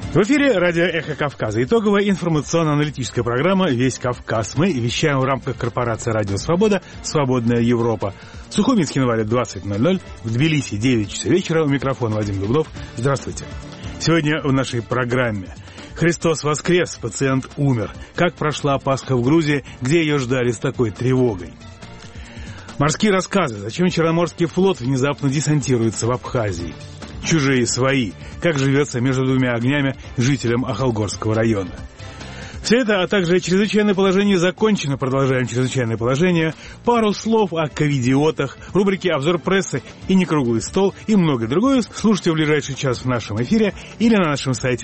В эфире радио «Эхо Кавказа». Итоговая информационно-аналитическая программа «Весь Кавказ». Мы вещаем в рамках корпорации «Радио Свобода. Свободная Европа». В Сухуми, Цхинвале 20:00, в Тбилиси 9 часов вечера. У микрофона Вадим Дубнов. Здравствуйте. Сегодня в нашей программе: Христос воскрес, пациент умер. Как прошла Пасха в Грузии, где ее ждали с такой тревогой? Морские рассказы. Зачем Черноморский флот внезапно десантируется в Абхазии? Чужие свои. Как живется между двумя огнями жителям Ахалгорского района? Все это, а также чрезвычайное положение закончено. Продолжаем чрезвычайное положение. Пару слов о ковидиотах, рубрики «Обзор прессы» и «Некруглый стол» и многое другое слушайте в ближайший час в нашем эфире или на нашем сайте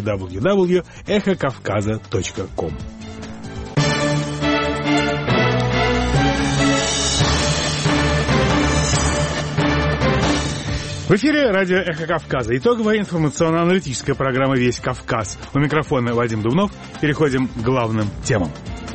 www.эхокавказа.ком. В эфире радио «Эхо Кавказа». Итоговая информационно-аналитическая программа «Весь Кавказ». У микрофона Вадим Дубнов. Переходим к главным темам.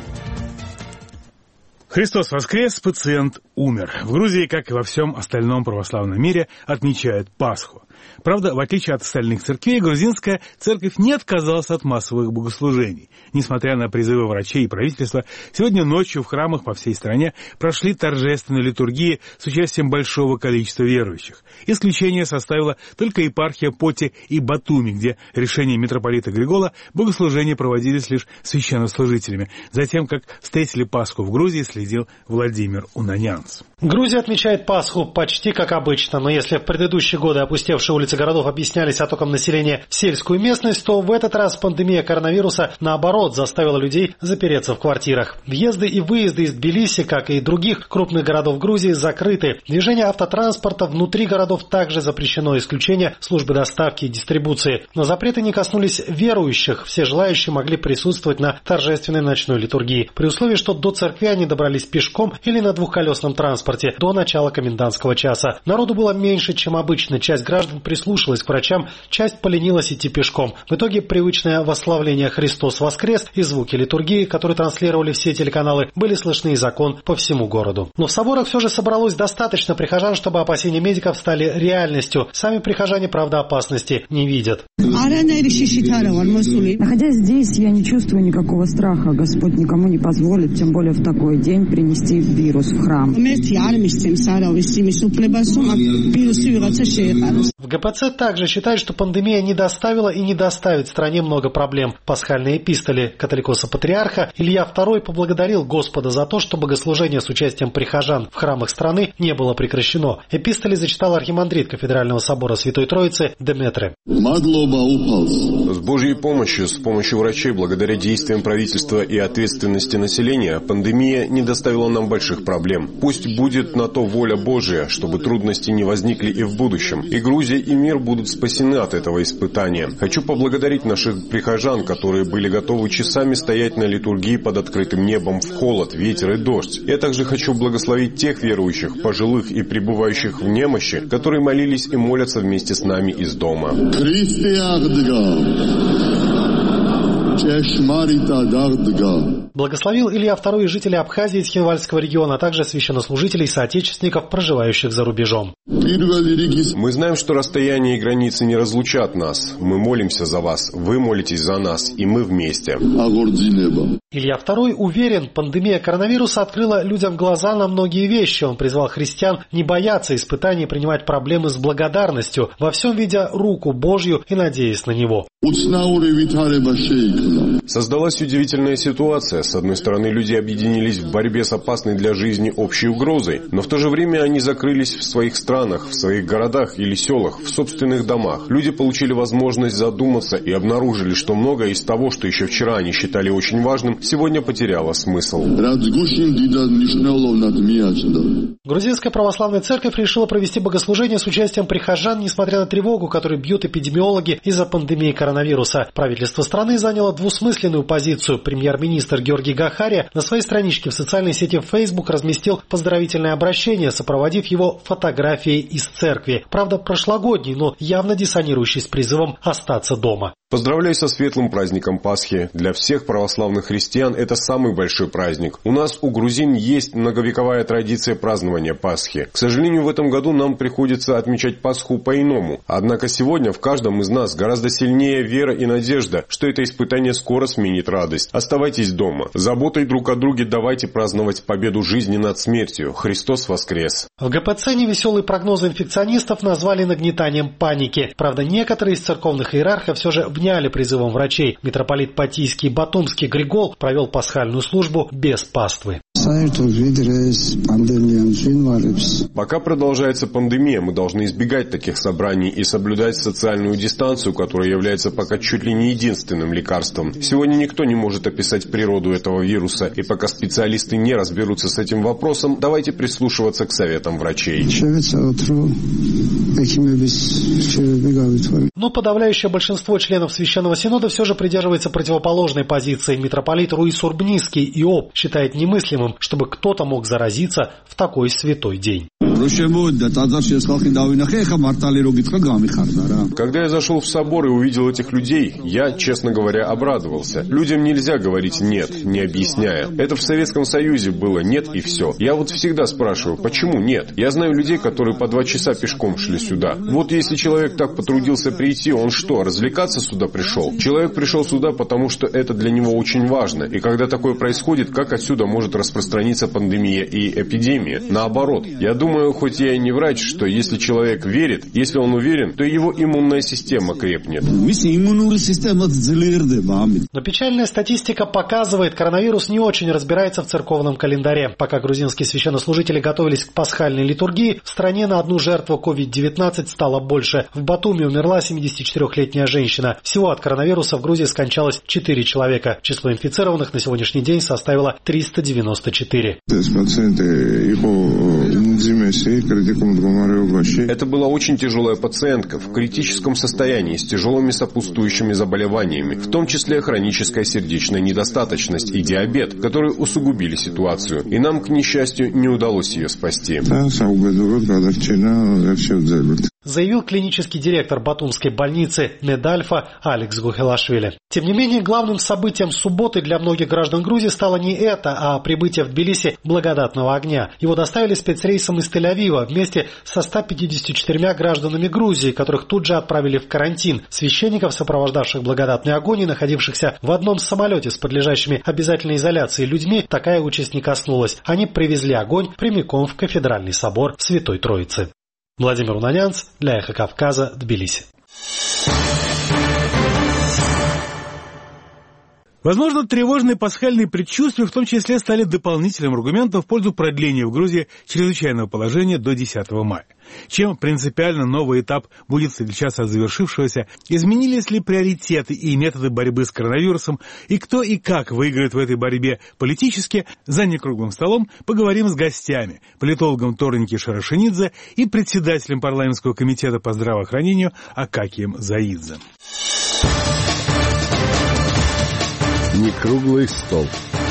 Христос воскрес, пациент умер. В Грузии, как и во всем остальном православном мире, отмечают Пасху. Правда, в отличие от остальных церквей, грузинская церковь не отказалась от массовых богослужений. Несмотря на призывы врачей и правительства, сегодня ночью в храмах по всей стране прошли торжественные литургии с участием большого количества верующих. Исключение составила только епархия Поти и Батуми, где решением митрополита Григола богослужения проводились лишь священнослужителями. Затем, как встретили Пасху в Грузии, следил Владимир Унанянц. Грузия отмечает Пасху почти как обычно, но если в предыдущие годы опустевшие улицы городов объяснялись оттоком населения в сельскую местность, то в этот раз пандемия коронавируса, наоборот, заставила людей запереться в квартирах. Въезды и выезды из Тбилиси, как и других крупных городов Грузии, закрыты. Движение автотранспорта внутри городов также запрещено, исключение службы доставки и дистрибуции. Но запреты не коснулись верующих, все желающие могли присутствовать на торжественной ночной литургии, при условии, что до церкви они добрались пешком или на двухколесном транспорте до начала комендантского часа. Народу было меньше, чем обычно, часть граждан прислушалась к врачам, часть поленилась идти пешком. В итоге привычное восславление «Христос воскрес» и звуки литургии, которые транслировали все телеканалы, были слышны из окон по всему городу. Но в соборах все же собралось достаточно прихожан, чтобы опасения медиков стали реальностью. Сами прихожане, правда, опасности не видят. Находясь здесь, я не чувствую никакого страха. Господь никому не позволит, тем более в такой день, принести вирус в храм. В ГПЦ также считают, что пандемия не доставила и не доставит стране много проблем. Пасхальные эпистоли католикоса-патриарха Илья II поблагодарил Господа за то, что богослужение с участием прихожан в храмах страны не было прекращено. Эпистоли зачитал архимандрит Кафедрального собора Святой Троицы Деметре. С Божьей помощью, с помощью врачей, благодаря действиям правительства и ответственности населения, пандемия не доставила нам больших проблем. Пусть будет на то воля Божия, чтобы трудности не возникли и в будущем. И Грузия, и мир будут спасены от этого испытания. Хочу поблагодарить наших прихожан, которые были готовы часами стоять на литургии под открытым небом в холод, ветер и дождь. Я также хочу благословить тех верующих, пожилых и пребывающих в немощи, которые молились и молятся вместе с нами из дома. Благословил Илья II жителей Абхазии и Цхинвальского региона, а также священнослужителей и соотечественников, проживающих за рубежом. Мы знаем, что расстояние и границы не разлучат нас. Мы молимся за вас, вы молитесь за нас, и мы вместе. Илья II уверен, пандемия коронавируса открыла людям глаза на многие вещи. Он призвал христиан не бояться испытаний и принимать проблемы с благодарностью, во всем видя руку Божью и надеясь на Него. Создалась удивительная ситуация. С одной стороны, люди объединились в борьбе с опасной для жизни общей угрозой, но в то же время они закрылись в своих странах, в своих городах или селах, в собственных домах. Люди получили возможность задуматься и обнаружили, что многое из того, что еще вчера они считали очень важным, сегодня потеряло смысл. Грузинская православная церковь решила провести богослужение с участием прихожан, несмотря на тревогу, которую бьют эпидемиологи из-за пандемии коронавируса. Правительство страны заняло двусмысленную позицию. Премьер-министр Георгий Гахария на своей страничке в социальной сети Facebook разместил поздравительное обращение, сопроводив его фотографией из церкви. Правда, прошлогодний, но явно диссонирующий с призывом остаться дома. Поздравляю со светлым праздником Пасхи. Для всех православных христиан это самый большой праздник. У нас, у грузин, есть многовековая традиция празднования Пасхи. К сожалению, в этом году нам приходится отмечать Пасху по-иному. Однако сегодня в каждом из нас гораздо сильнее вера и надежда, что это испытание скоро сменит радость. Оставайтесь дома. Заботой друг о друге давайте праздновать победу жизни над смертью. Христос воскрес! В ГПЦ невеселые прогнозы инфекционистов назвали нагнетанием паники. Правда, некоторые из церковных иерархов все же вняли призывом врачей. Митрополит Патийский и Батумский Григол провел пасхальную службу без паствы. Пока продолжается пандемия, мы должны избегать таких собраний и соблюдать социальную дистанцию, которая является пока чуть ли не единственным лекарством. Сегодня никто не может описать природу этого вируса, и пока специалисты не разберутся с этим вопросом, давайте прислушиваться к советам врачей. Но подавляющее большинство членов Священного Синода все же придерживается противоположной позиции. Митрополит Руис Урбнийский Иоб считает немыслимым, чтобы кто-то мог заразиться в такой святой день. Когда я зашел в собор и увидел этих людей, я, честно говоря, обрадовался. Людям нельзя говорить «нет», не объясняя. Это в Советском Союзе было «нет» и все. Я вот всегда спрашиваю, почему «нет»? Я знаю людей, которые по 2 часа пешком шли сюда. Вот если человек так потрудился прийти, он что, развлекаться сюда пришел? Человек пришел сюда, потому что это для него очень важно. И когда такое происходит, как отсюда может распространиться пандемия и эпидемия? Наоборот, я думаю, хоть я и не врач, что если человек верит, если он уверен, то его иммунная система крепнет. Но печальная статистика показывает, коронавирус не очень разбирается в церковном календаре. Пока грузинские священнослужители готовились к пасхальной литургии, в стране на одну жертву COVID-19 стало больше. В Батуми умерла 74-летняя женщина. Всего от коронавируса в Грузии скончалось 4 человека. Число инфицированных на сегодняшний день составило 394. Это была очень тяжелая пациентка в критическом состоянии с тяжелыми сопутствующими заболеваниями, в том числе хроническая сердечная недостаточность и диабет, которые усугубили ситуацию. И нам, к несчастью, не удалось ее спасти. Заявил клинический директор Батумской больницы Недальфа Алекс Гухелашвили. Тем не менее, главным событием субботы для многих граждан Грузии стало не это, а прибытие в Тбилиси благодатного огня. Его доставили спецрейсом из Тель-Авива вместе со 154 гражданами Грузии, которых тут же отправили в карантин. Священников, сопровождавших благодатный огонь и находившихся в одном самолете с подлежащими обязательной изоляции людьми, такая участь не коснулась. Они привезли огонь прямиком в кафедральный собор Святой Троицы. Владимир Унанянц для Эхо Кавказа, Тбилиси. Возможно, тревожные пасхальные предчувствия в том числе стали дополнительным аргументом в пользу продления в Грузии чрезвычайного положения до 10 мая. Чем принципиально новый этап будет отличаться от завершившегося, изменились ли приоритеты и методы борьбы с коронавирусом, и кто и как выиграет в этой борьбе политически, за некруглым столом поговорим с гостями, политологом Торники Шарашенидзе и председателем парламентского комитета по здравоохранению Акакием Заидзе. Некруглый стол.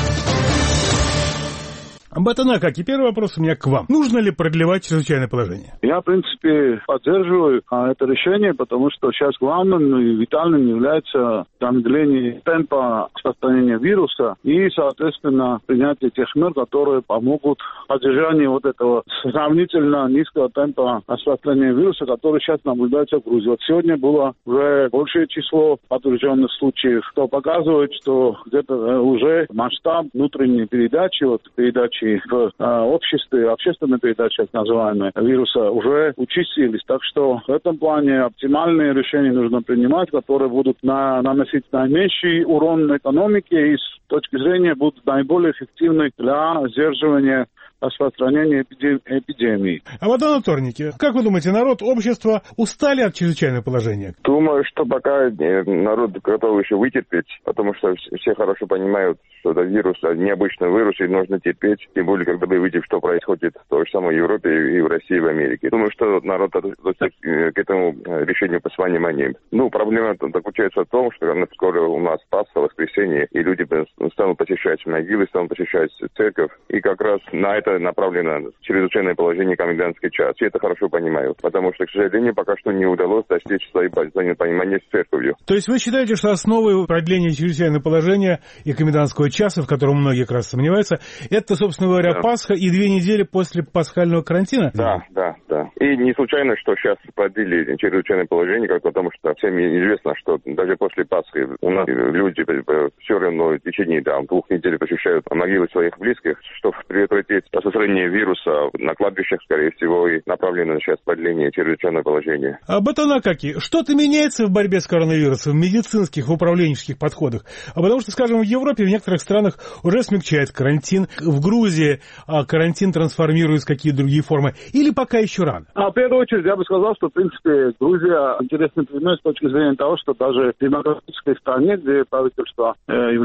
Амбатан Акаки, первый вопрос у меня к вам. Нужно ли продлевать чрезвычайное положение? Я, в принципе, поддерживаю это решение, потому что сейчас главным и витальным является замедление темпа распространения вируса и, соответственно, принятие тех мер, которые помогут поддержанию вот этого сравнительно низкого темпа распространения вируса, который сейчас наблюдается в Грузии. Вот сегодня было уже большее число подтвержденных случаев, что показывает, что где-то уже масштаб внутренней передачи, передачи в обществе, общественной передачи, так называемые, вируса уже участились. Так что в этом плане оптимальные решения нужно принимать, которые будут наносить наименьший урон экономике и с точки зрения будут наиболее эффективны для сдерживания распространения эпидемии. А вот на Торнике, как вы думаете, народ, общество устали от чрезвычайного положения? Думаю, что пока народ готов еще вытерпеть, потому что все хорошо понимают, что это вирус, необычный вирус, и нужно терпеть, тем более, когда вы видите, что происходит в той же самой Европе и в России, и в Америке. Думаю, что народ к этому решению по своим вниманием. Проблема заключается в том, что скоро у нас Пасха, воскресенье, и люди станут посещать могилы, станут посещать церковь, и как раз на это это направлено в чрезвычайное положение комендантский час. Все это хорошо понимают, потому что, к сожалению, пока что не удалось достичь взаимопонимания с церковью. То есть вы считаете, что основой продления чрезвычайного положения и комендантского часа, в котором многие как раз сомневаются, это, собственно говоря, Пасха и 2 недели после пасхального карантина? Да. И не случайно, что сейчас продлили чрезвычайное положение, потому что всем известно, что даже после Пасхи у нас люди все равно в течение 2 недель посещают могилы своих близких, чтобы предотвратить распространение вируса на кладбищах, скорее всего, и направлено сейчас продление чрезвычайного положения. Батонакаки, что-то меняется в борьбе с коронавирусом, в медицинских, в управленческих подходах? Потому что, скажем, в Европе, в некоторых странах уже смягчается карантин, в Грузии карантин трансформируется в какие-то другие формы, или пока еще рано? В первую очередь, я бы сказал, что, в принципе, Грузия интересный пример с точки зрения того, что даже в демократической стране, где правительство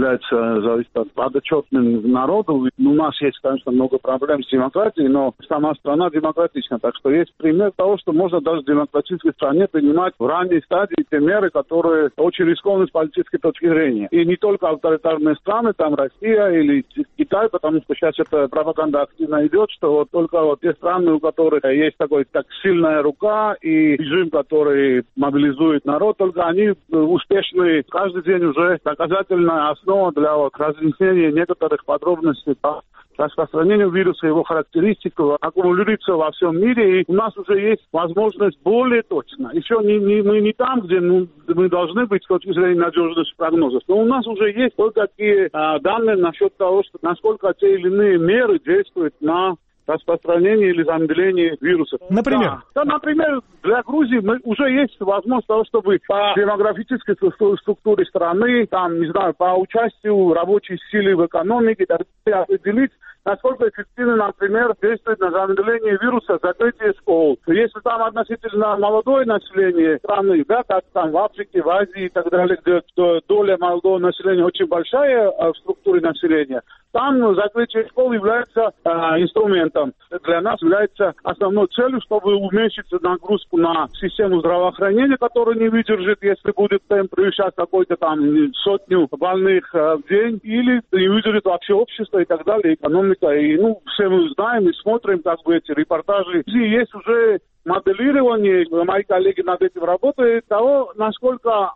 зависит от подотчетным народу, у нас есть, конечно, много проблем с демократией, но сама страна демократична. Так что есть пример того, что можно даже в демократической стране принимать в ранней стадии те меры, которые очень рискованны с политической точки зрения. И не только авторитарные страны, там Россия или Китай, потому что сейчас эта пропаганда активно идет, что вот только вот те страны, у которых есть такой так сильная рука и режим, который мобилизует народ, только они успешны. Каждый день уже доказательная основа для разъяснения некоторых подробностей по распространению вируса, его характеристик аккумулируется во всем мире, и у нас уже есть возможность более точно. Еще мы не там, где мы должны быть с точки зрения надежности прогнозов, но у нас уже есть кое-какие данные насчет того, что насколько те или иные меры действуют на распространение или замедление вируса. Например? Да, например, для Грузии уже есть возможность того, чтобы по демографической структуре страны, там, не знаю, по участию рабочей силы в экономике, определить, насколько эффективно, например, действует на замедление вируса закрытие школ. Если там относительно молодое население страны, да, как там в Африке, в Азии и так далее, где доля молодого населения очень большая в структуре населения, там закрытие школ является инструментом. Для нас является основной целью, чтобы уменьшить нагрузку на систему здравоохранения, которая не выдержит, если будет темп превышать какой-то там 100 больных в день, или не выдержит вообще общество и так далее, экономика. И, все мы знаем и смотрим, как бы, эти репортажи. И есть уже моделирование, мои коллеги над этим работают, того, насколько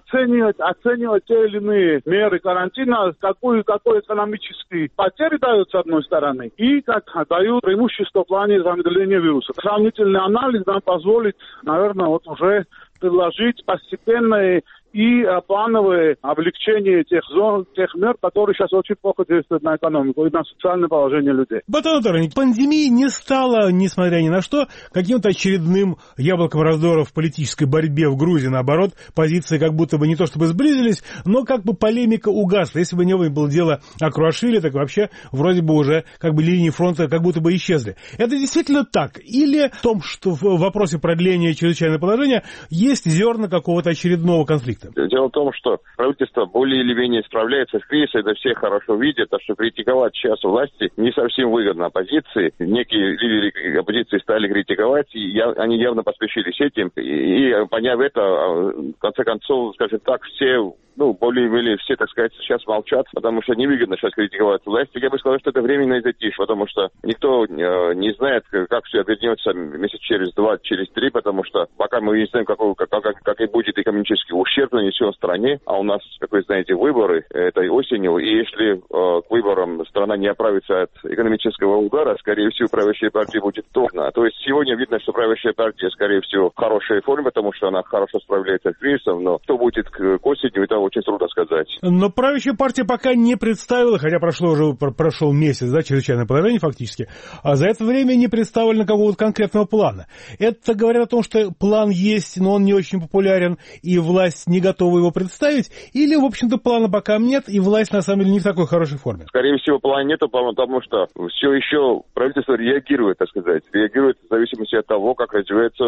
оценивать те или иные меры карантина, какой экономический потери дают с одной стороны, и как дают преимущество в плане замедления вируса. Сравнительный анализ нам позволит, наверное, уже предложить постепенное и плановое облегчение тех мер, которые сейчас очень плохо действуют на экономику и на социальное положение людей. Батон Анатольевич, пандемия не стала, несмотря ни на что, каким-то очередным яблоком раздора в политической борьбе в Грузии. Наоборот, позиции как будто бы не то чтобы сблизились, но как бы полемика угасла. Если бы не было дела о Круашвили, так вообще вроде бы уже как бы линии фронта как будто бы исчезли. Это действительно так? Или в том, что в вопросе продления чрезвычайного положения есть зерна какого-то очередного конфликта? Дело в том, что правительство более или менее справляется с кризисом, это все хорошо видят, а что критиковать сейчас власти не совсем выгодно оппозиции. Некие лидеры оппозиции стали критиковать, и они явно поспешили с этим. И поняв это, в конце концов, скажем так, все... более-менее все, так сказать, сейчас молчат, потому что невыгодно сейчас критиковать власть. Я бы сказал, что это временное затишье, потому что никто не знает, как все обернется месяц через 2, через 3, потому что пока мы не знаем, как и будет экономический ущерб нанесен стране, а у нас, как вы знаете, выборы этой осенью, и если к выборам страна не оправится от экономического удара, скорее всего, правящая партия будет трудно. То есть сегодня видно, что правящая партия, скорее всего, в хорошей форме, потому что она хорошо справляется с кризисом, но что будет к осени, это очень трудно сказать. Но правящая партия пока не представила, хотя прошел месяц, да, чрезвычайное положение фактически, а за это время не представлено какого-то конкретного плана. Это говорит о том, что план есть, но он не очень популярен, и власть не готова его представить, или, в общем-то, плана пока нет, и власть, на самом деле, не в такой хорошей форме? Скорее всего, плана нет, потому что все еще правительство реагирует, так сказать, в зависимости от того, как развивается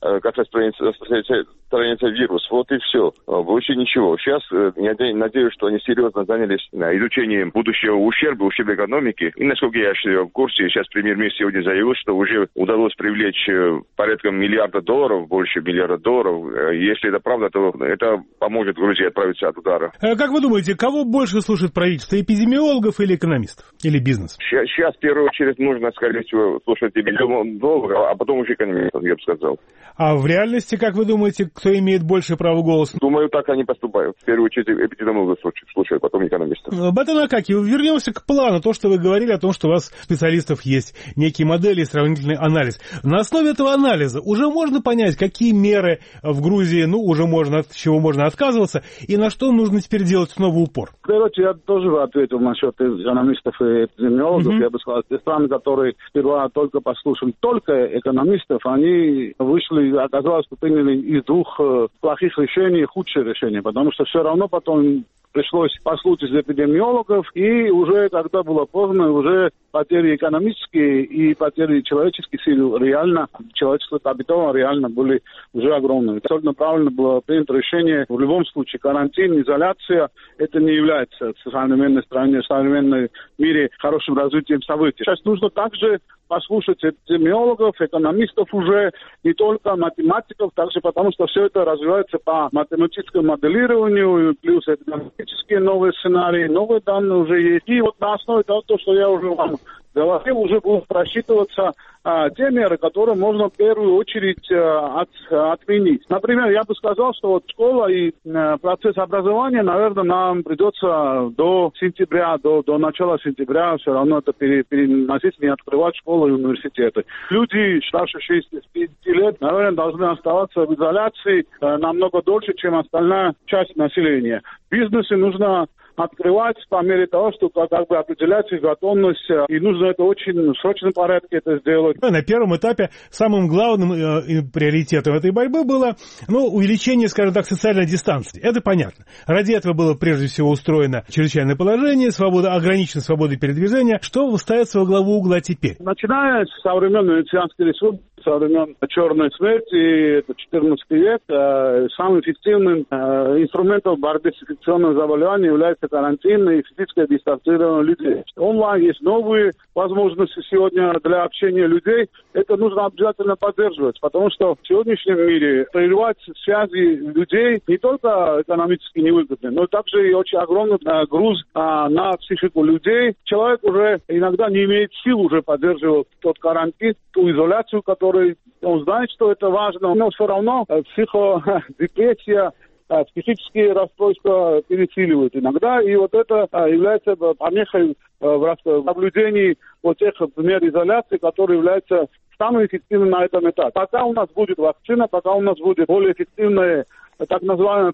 как распространяется вирус. Вот и все. Больше ничего. Сейчас я надеюсь, что они серьезно занялись изучением будущего ущерба экономики. И, насколько я в курсе, сейчас премьер-министр сегодня заявил, что уже удалось привлечь порядка $1 миллиарда, больше $1 миллиарда. Если это правда, то это поможет Грузии отправиться от удара. Как вы думаете, кого больше слушает правительство? Эпидемиологов или экономистов? Или бизнес? Сейчас в первую очередь нужно, скорее всего, слушать эпидемиологов, а потом уже экономистов, я бы сказал. А в реальности, как вы думаете, кто имеет больше права голоса? Думаю, так они поступают. В первую очередь эпидемиологов слушают, потом экономистов. Батон Акакиев, вернемся к плану. То, что вы говорили о том, что у вас специалистов есть некие модели и сравнительный анализ. На основе этого анализа уже можно понять, какие меры в Грузии, уже можно, от чего можно отказываться, и на что нужно теперь делать снова упор. Короче, я тоже ответил насчет экономистов и эпидемиологов. Я бы сказал, те страны, которые сперва только послушали только экономистов, они вышли, оказалось, что приняли из двух плохих решений худшее решение, потому что все равно потом пришлось послушать эпидемиологов, и уже, когда было поздно, уже потери экономические и потери человеческих сил реально, человеческого капитала реально были уже огромными. Абсолютно правильно было принято решение. В любом случае, карантин, изоляция, это не является в современной стране, в современном мире хорошим развитием событий. Сейчас нужно также послушать эпидемиологов, экономистов уже, не только математиков, также потому что все это развивается по математическому моделированию, плюс экономические новые сценарии, новые данные уже есть. И вот на основе того, что я уже вам говорил, уже будут просчитываться те меры, которые можно в первую очередь отменить. Например, я бы сказал, что вот школа и процесс образования, наверное, нам придется до сентября, до начала сентября все равно это переносить, не открывать школы и университеты. Люди, старше 65 лет, наверное, должны оставаться в изоляции намного дольше, чем остальная часть населения. Бизнесы нужно открывать по мере того, что как бы определять их готовность, и нужно это очень в срочном порядке это сделать. На первом этапе самым главным приоритетом этой борьбы было увеличение, скажем так, социальной дистанции. Это понятно. Ради этого было прежде всего устроено чрезвычайное положение, ограничена свобода передвижения. Что ставится во главу угла теперь? Начиная с современной Венецианской республики, со времен Черной смерти, это 14 век, самым эффективным инструментом борьбы с инфекционным заболеванием является карантин и физическое дистанцирование людей. Онлайн есть новые возможности сегодня для общения людей. Это нужно обязательно поддерживать, потому что в сегодняшнем мире прерывать связи людей не только экономически невыгодно, но также и очень огромный груз на психику людей. Человек уже иногда не имеет сил уже поддерживать тот карантин, ту изоляцию, которую он знает, что это важно, но все равно психодепрессия, психические расстройства пересиливают иногда, и вот это является помехой в наблюдении вот тех мер изоляции, которые являются самым эффективным на этом этапе. Пока у нас будет вакцина, пока у нас будет более эффективное так называемое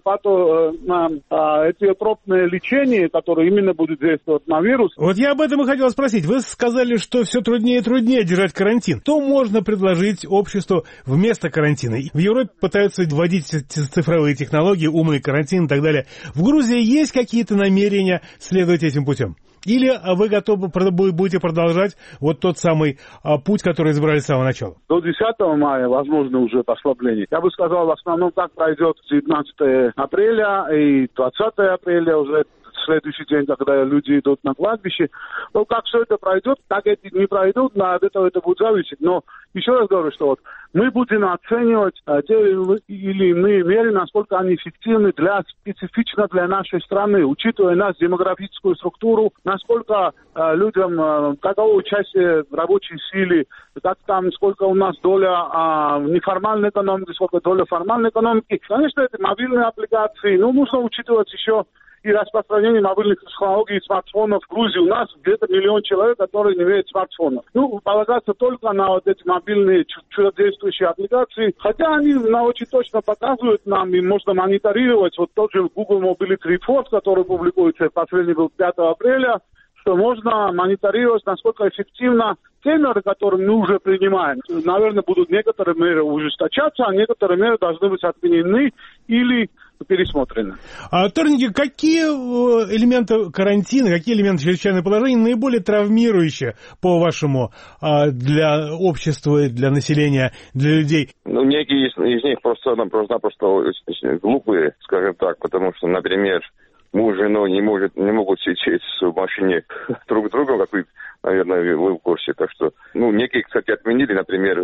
этиотропное лечение, которое именно будет действовать на вирус. Вот я об этом и хотел спросить. Вы сказали, что все труднее и труднее держать карантин. Что можно предложить обществу вместо карантина? В Европе пытаются вводить цифровые технологии, умный карантин и так далее. В Грузии есть какие-то намерения следовать этим путем? Или вы готовы будете продолжать вот тот самый путь, который избрали с самого начала? До 10 мая, возможно, уже послабление. Я бы сказал, в основном, как пройдет 19 апреля и 20 апреля уже следующий день, когда люди идут на кладбище. Но как все это пройдет, так эти не пройдут, от этого это будет зависеть. Но еще раз говорю, что вот мы будем оценивать те или иные меры, насколько они эффективны специфично для нашей страны, учитывая нашу демографическую структуру, насколько людям, каково участие в рабочей силе, сколько у нас доля неформальной экономики, сколько доля формальной экономики. Конечно, это мобильные аппликации, но нужно учитывать еще и распространение мобильных технологий и смартфонов в Грузии. У нас где-то 1 миллион человек, которые не имеют смартфонов. Полагаться только на вот эти мобильные чудодействующие аппликации, хотя они очень точно показывают нам, и можно мониторировать вот тот же Google Mobility Report, который публикуется, последний был 5 апреля, что можно мониторировать, насколько эффективно те меры, которые мы уже принимаем. Наверное, будут некоторые меры ужесточаться, а некоторые меры должны быть отменены или пересмотрены. Торники, какие элементы карантина, какие элементы чрезвычайного положения наиболее травмирующие, по-вашему, для общества, для населения, для людей? Некие из них просто-напросто глупые, скажем так, потому что, например, муж и жена не могут сидеть в машине друг с другом, как вы, наверное, вы в курсе. Так что, некие, кстати, отменили, например,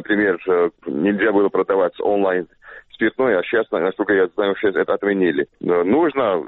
нельзя было продавать онлайн спиртное, а сейчас, насколько я знаю, сейчас это отменили. Нужно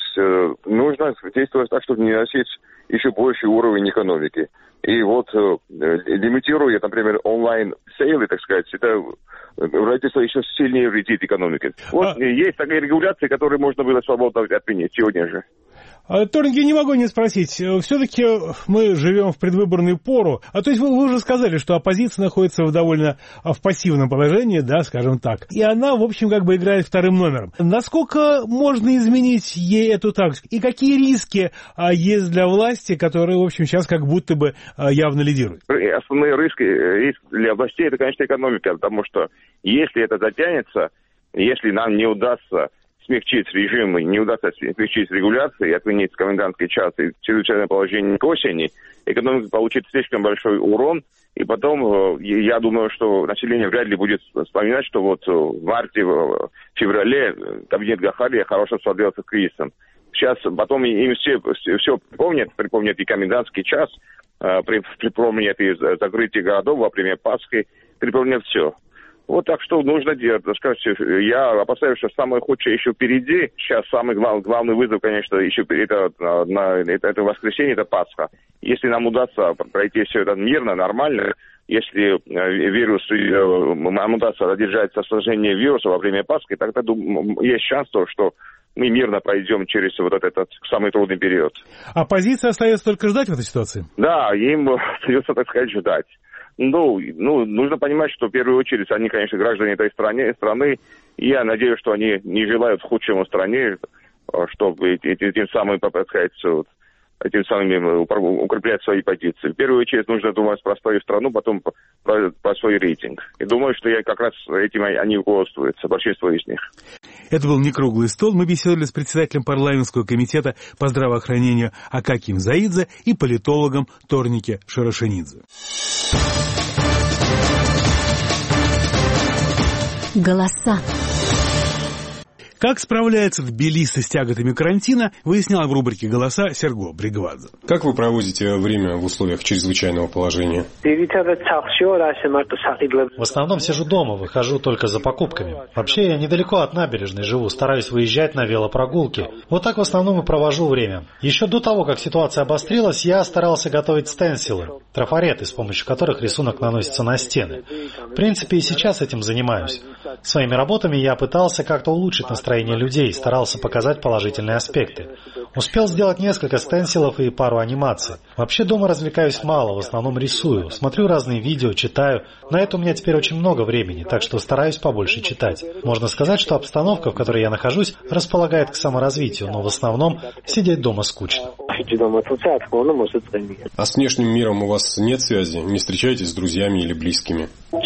действовать так, чтобы не носить еще больший уровень экономики. И лимитируя, например, онлайн-сейлы, так сказать, это правительство еще сильнее вредит экономике. Есть такие регуляции, которые можно было свободно отменить сегодня же. Торники, не могу не спросить, все-таки мы живем в предвыборную пору, то есть вы уже сказали, что оппозиция находится в пассивном положении, да, скажем так, и она, в общем, как бы играет вторым номером. Насколько можно изменить ей эту тактику? И какие риски есть для власти, которые, в общем, сейчас как будто бы явно лидируют? Основной риск для властей – это, конечно, экономика, потому что если это затянется, если нам не удастся смягчить режим, не удастся смягчить регуляции, отменить комендантский час и чрезвычайное положение к осени, экономика получит слишком большой урон, и потом, я думаю, что население вряд ли будет вспоминать, что в марте, в феврале кабинет Гахария хорошо справлялся с кризисом. Сейчас потом им все припомнят и комендантский час, припомнят и закрытие городов во время Пасхи, припомнят все. Так что нужно делать. Я опасаюсь, что самое худшее еще впереди. Сейчас самый главный вызов, конечно, еще это воскресенье, это Пасха. Если нам удастся пройти все это мирно, нормально, если нам удастся задержать осложнение вируса во время Пасхи, тогда есть шанс, что мы мирно пройдем через этот самый трудный период. Оппозиция остается только ждать в этой ситуации? Да, им остается, так сказать, ждать. Нужно понимать, что в первую очередь они, конечно, граждане этой страны, и я надеюсь, что они не желают худшему стране, чтобы этим самым, так сказать, этим самым укреплять свои позиции. В первую очередь нужно думать про свою страну, потом про свой рейтинг. И думаю, что как раз этим они руководствуются, большинство из них. Это был «Не круглый стол». Мы беседовали с председателем парламентского комитета по здравоохранению Акакием Заидзе и политологом Торнике Шарашенидзе. Голоса. Как справляется Тбилиси с тяготами карантина, выясняла в рубрике «Голоса» Серго Бригвадзе. Как вы проводите время в условиях чрезвычайного положения? В основном сижу дома, выхожу только за покупками. Вообще я недалеко от набережной живу, стараюсь выезжать на велопрогулки. Так в основном и провожу время. Еще до того, как ситуация обострилась, я старался готовить стенсилы, трафареты, с помощью которых рисунок наносится на стены. В принципе, и сейчас этим занимаюсь. Своими работами я пытался как-то улучшить настроение людей, старался показать положительные аспекты. Успел сделать несколько стенсилов и пару анимаций. Вообще дома развлекаюсь мало, в основном рисую. Смотрю разные видео, читаю. На это у меня теперь очень много времени, так что стараюсь побольше читать. Можно сказать, что обстановка, в которой я нахожусь, располагает к саморазвитию, но в основном сидеть дома скучно. А с внешним миром у вас нет связи? Не встречаетесь с друзьями или близкими?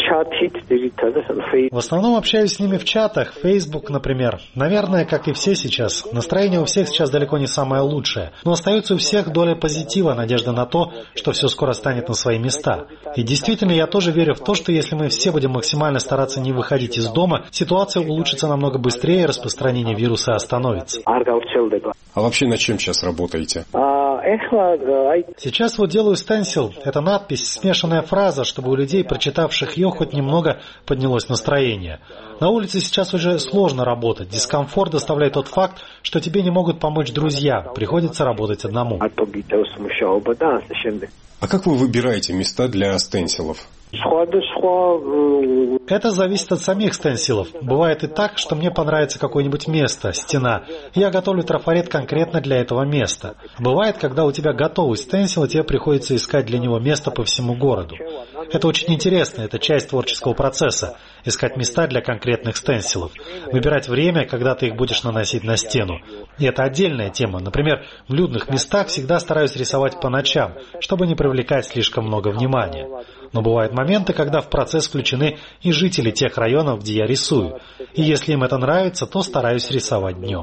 В основном общаюсь с ними в чатах, Facebook, например. Наверное, как и все сейчас. Настроение у всех сейчас далеко не самое лучшее. Но остается у всех доля позитива, надежда на то, что все скоро станет на свои места. И действительно, я тоже верю в то, что если мы все будем максимально стараться не выходить из дома, ситуация улучшится намного быстрее, и распространение вируса остановится. А вообще над чем сейчас работаете? Сейчас делаю стенсил. Это надпись, смешанная фраза, чтобы у людей, прочитавших ее, хоть немного поднялось настроение. На улице сейчас уже сложно работать. Дискомфорт доставляет тот факт, что тебе не могут помочь друзья. Приходится работать одному. А как вы выбираете места для стенсилов? Это зависит от самих стенсилов. Бывает и так, что мне понравится какое-нибудь место, стена. Я готовлю трафарет конкретно для этого места. Бывает, когда у тебя готовый стенсил, и тебе приходится искать для него место по всему городу. Это очень интересно, это часть творческого процесса. Искать места для конкретных стенсилов. Выбирать время, когда ты их будешь наносить на стену. И это отдельная тема. Например, в людных местах всегда стараюсь рисовать по ночам, чтобы не привлекать слишком много внимания. Но бывают моменты, когда в процесс включены и жители тех районов, где я рисую. И если им это нравится, то стараюсь рисовать днем.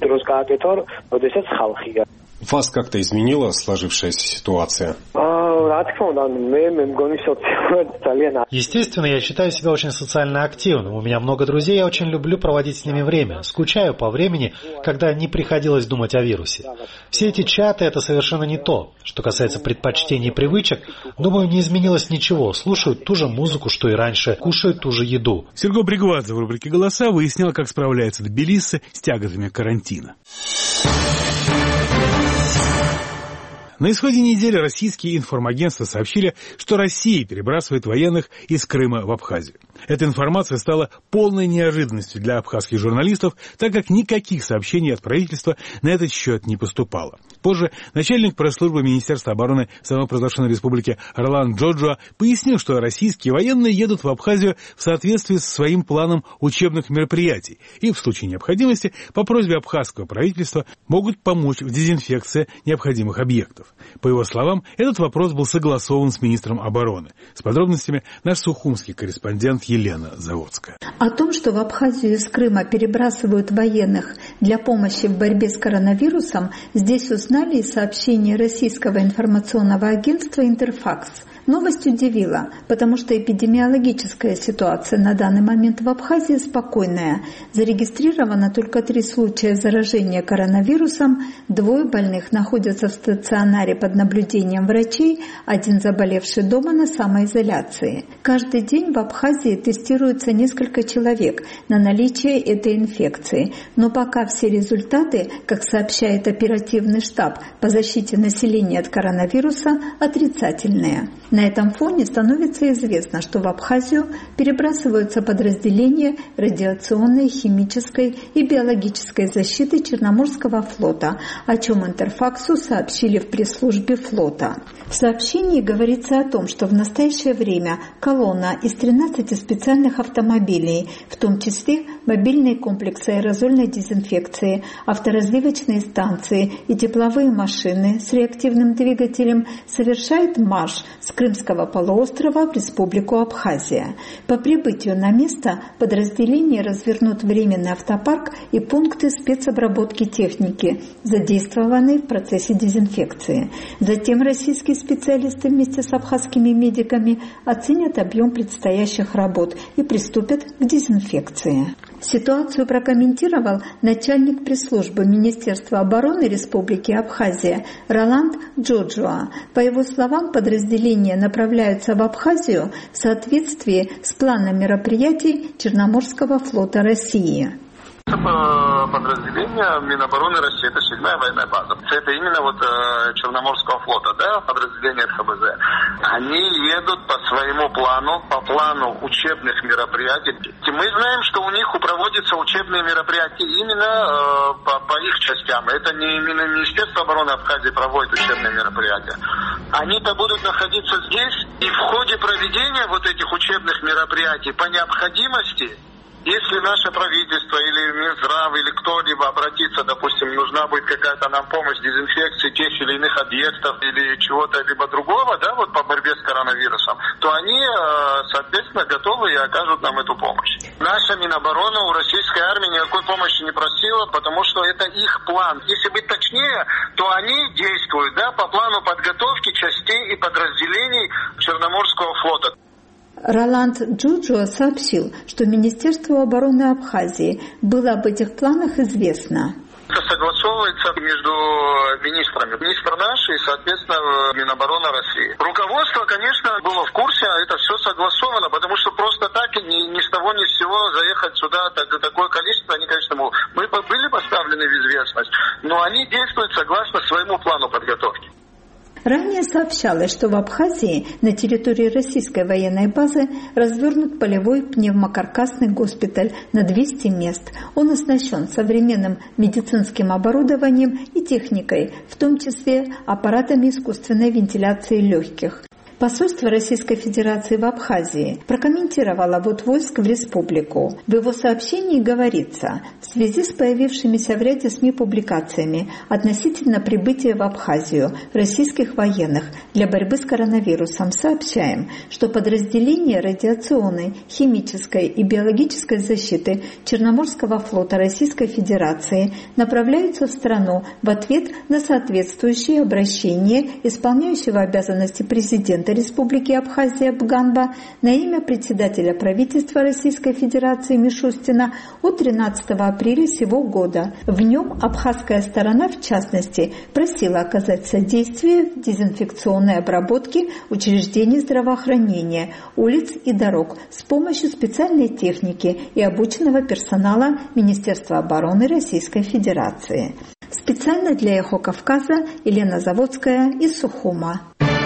Вас как-то изменила сложившаяся ситуация? Естественно, я считаю себя очень социально активным. У меня много друзей, я очень люблю проводить с ними время. Скучаю по времени, когда не приходилось думать о вирусе. Все эти чаты — это совершенно не то. Что касается предпочтений и привычек, думаю, не изменилось ничего. Слушают ту же музыку, что и раньше, кушают ту же еду. Серго Бригвадзе в рубрике «Голоса» выяснял, как справляется Тбилиси с тяготами карантина. На исходе недели российские информагентства сообщили, что Россия перебрасывает военных из Крыма в Абхазию. Эта информация стала полной неожиданностью для абхазских журналистов, так как никаких сообщений от правительства на этот счет не поступало. Позже начальник пресс-службы Министерства обороны самопровозглашенной республики Ролан Джоджуа пояснил, что российские военные едут в Абхазию в соответствии со своим планом учебных мероприятий и в случае необходимости по просьбе абхазского правительства могут помочь в дезинфекции необходимых объектов. По его словам, этот вопрос был согласован с министром обороны. С подробностями наш сухумский корреспондент Елена Заводская. О том, что в Абхазию из Крыма перебрасывают военных для помощи в борьбе с коронавирусом, здесь узнали из сообщения российского информационного агентства «Интерфакс». Новость удивила, потому что эпидемиологическая ситуация на данный момент в Абхазии спокойная. Зарегистрировано только 3 случая заражения коронавирусом, 2 больных находятся в стационаре под наблюдением врачей, 1 заболевший дома на самоизоляции. Каждый день в Абхазии тестируется несколько человек на наличие этой инфекции, но пока все результаты, как сообщает оперативный штаб по защите населения от коронавируса, отрицательные. На этом фоне становится известно, что в Абхазию перебрасываются подразделения радиационной, химической и биологической защиты Черноморского флота, о чем Интерфаксу сообщили в пресс-службе флота. В сообщении говорится о том, что в настоящее время колонна из 13 специальных автомобилей, в том числе мобильные комплексы аэрозольной дезинфекции, авторазливочные станции и тепловые машины с реактивным двигателем, совершает марш с Крымского полуострова в Республику Абхазия. По прибытию на место подразделения развернут временный автопарк и пункты спецобработки техники, задействованные в процессе дезинфекции. Затем российские специалисты вместе с абхазскими медиками оценят объем предстоящих работ и приступят к дезинфекции. Ситуацию прокомментировал начальник пресс-службы Министерства обороны Республики Абхазия Роланд Джоджуа. По его словам, подразделения направляются в Абхазию в соответствии с планом мероприятий Черноморского флота России. Подразделение Минобороны России, это 7-я военная база. Это именно Черноморского флота, подразделение РХБЗ. Они едут по своему плану, по плану учебных мероприятий. И мы знаем, что у них проводятся учебные мероприятия именно по их частям. Это не именно Министерство обороны Абхазии проводит учебные мероприятия. Они-то будут находиться здесь, и в ходе проведения этих учебных мероприятий по необходимости, если наше правительство или Минздрав или кто-либо обратится, допустим, нужна будет какая-то нам помощь в дезинфекции тех или иных объектов или чего-то либо другого, по борьбе с коронавирусом, то они, соответственно, готовы и окажут нам эту помощь. Наша Минобороны у российской армии никакой помощи не просила, потому что это их план. Если быть точнее, то они действуют, по плану подготовки частей и подразделений Черноморского флота. Роланд Джоджуа сообщил, что Министерству обороны Абхазии было об этих планах известно. Это согласовывается между министрами. Министр наш и, соответственно, Минобороны России. Руководство, конечно, было в курсе, это все согласовано, потому что просто так ни с того ни с сего заехать сюда такое количество, они, конечно, мы были поставлены в известность, но они действуют согласно своему плану подготовки. Ранее Ранее сообщалось, что в Абхазии на территории российской военной базы развернут полевой пневмокаркасный госпиталь на 200 мест. Он оснащен современным медицинским оборудованием и техникой, в том числе аппаратами искусственной вентиляции легких. Посольство Российской Федерации в Абхазии прокомментировало ввод войск в республику. В его сообщении говорится: в связи с появившимися в ряде СМИ публикациями относительно прибытия в Абхазию российских военных для борьбы с коронавирусом, сообщаем, что подразделения радиационной, химической и биологической защиты Черноморского флота Российской Федерации направляются в страну в ответ на соответствующее обращение исполняющего обязанности президента Республики Абхазия Бганба на имя председателя правительства Российской Федерации Мишустина от 13 апреля сего года. В нем абхазская сторона, в частности, просила оказать содействие в дезинфекционной обработке учреждений здравоохранения, улиц и дорог с помощью специальной техники и обученного персонала Министерства обороны Российской Федерации. Специально для «Эхо Кавказа» Елена Заводская из Сухума.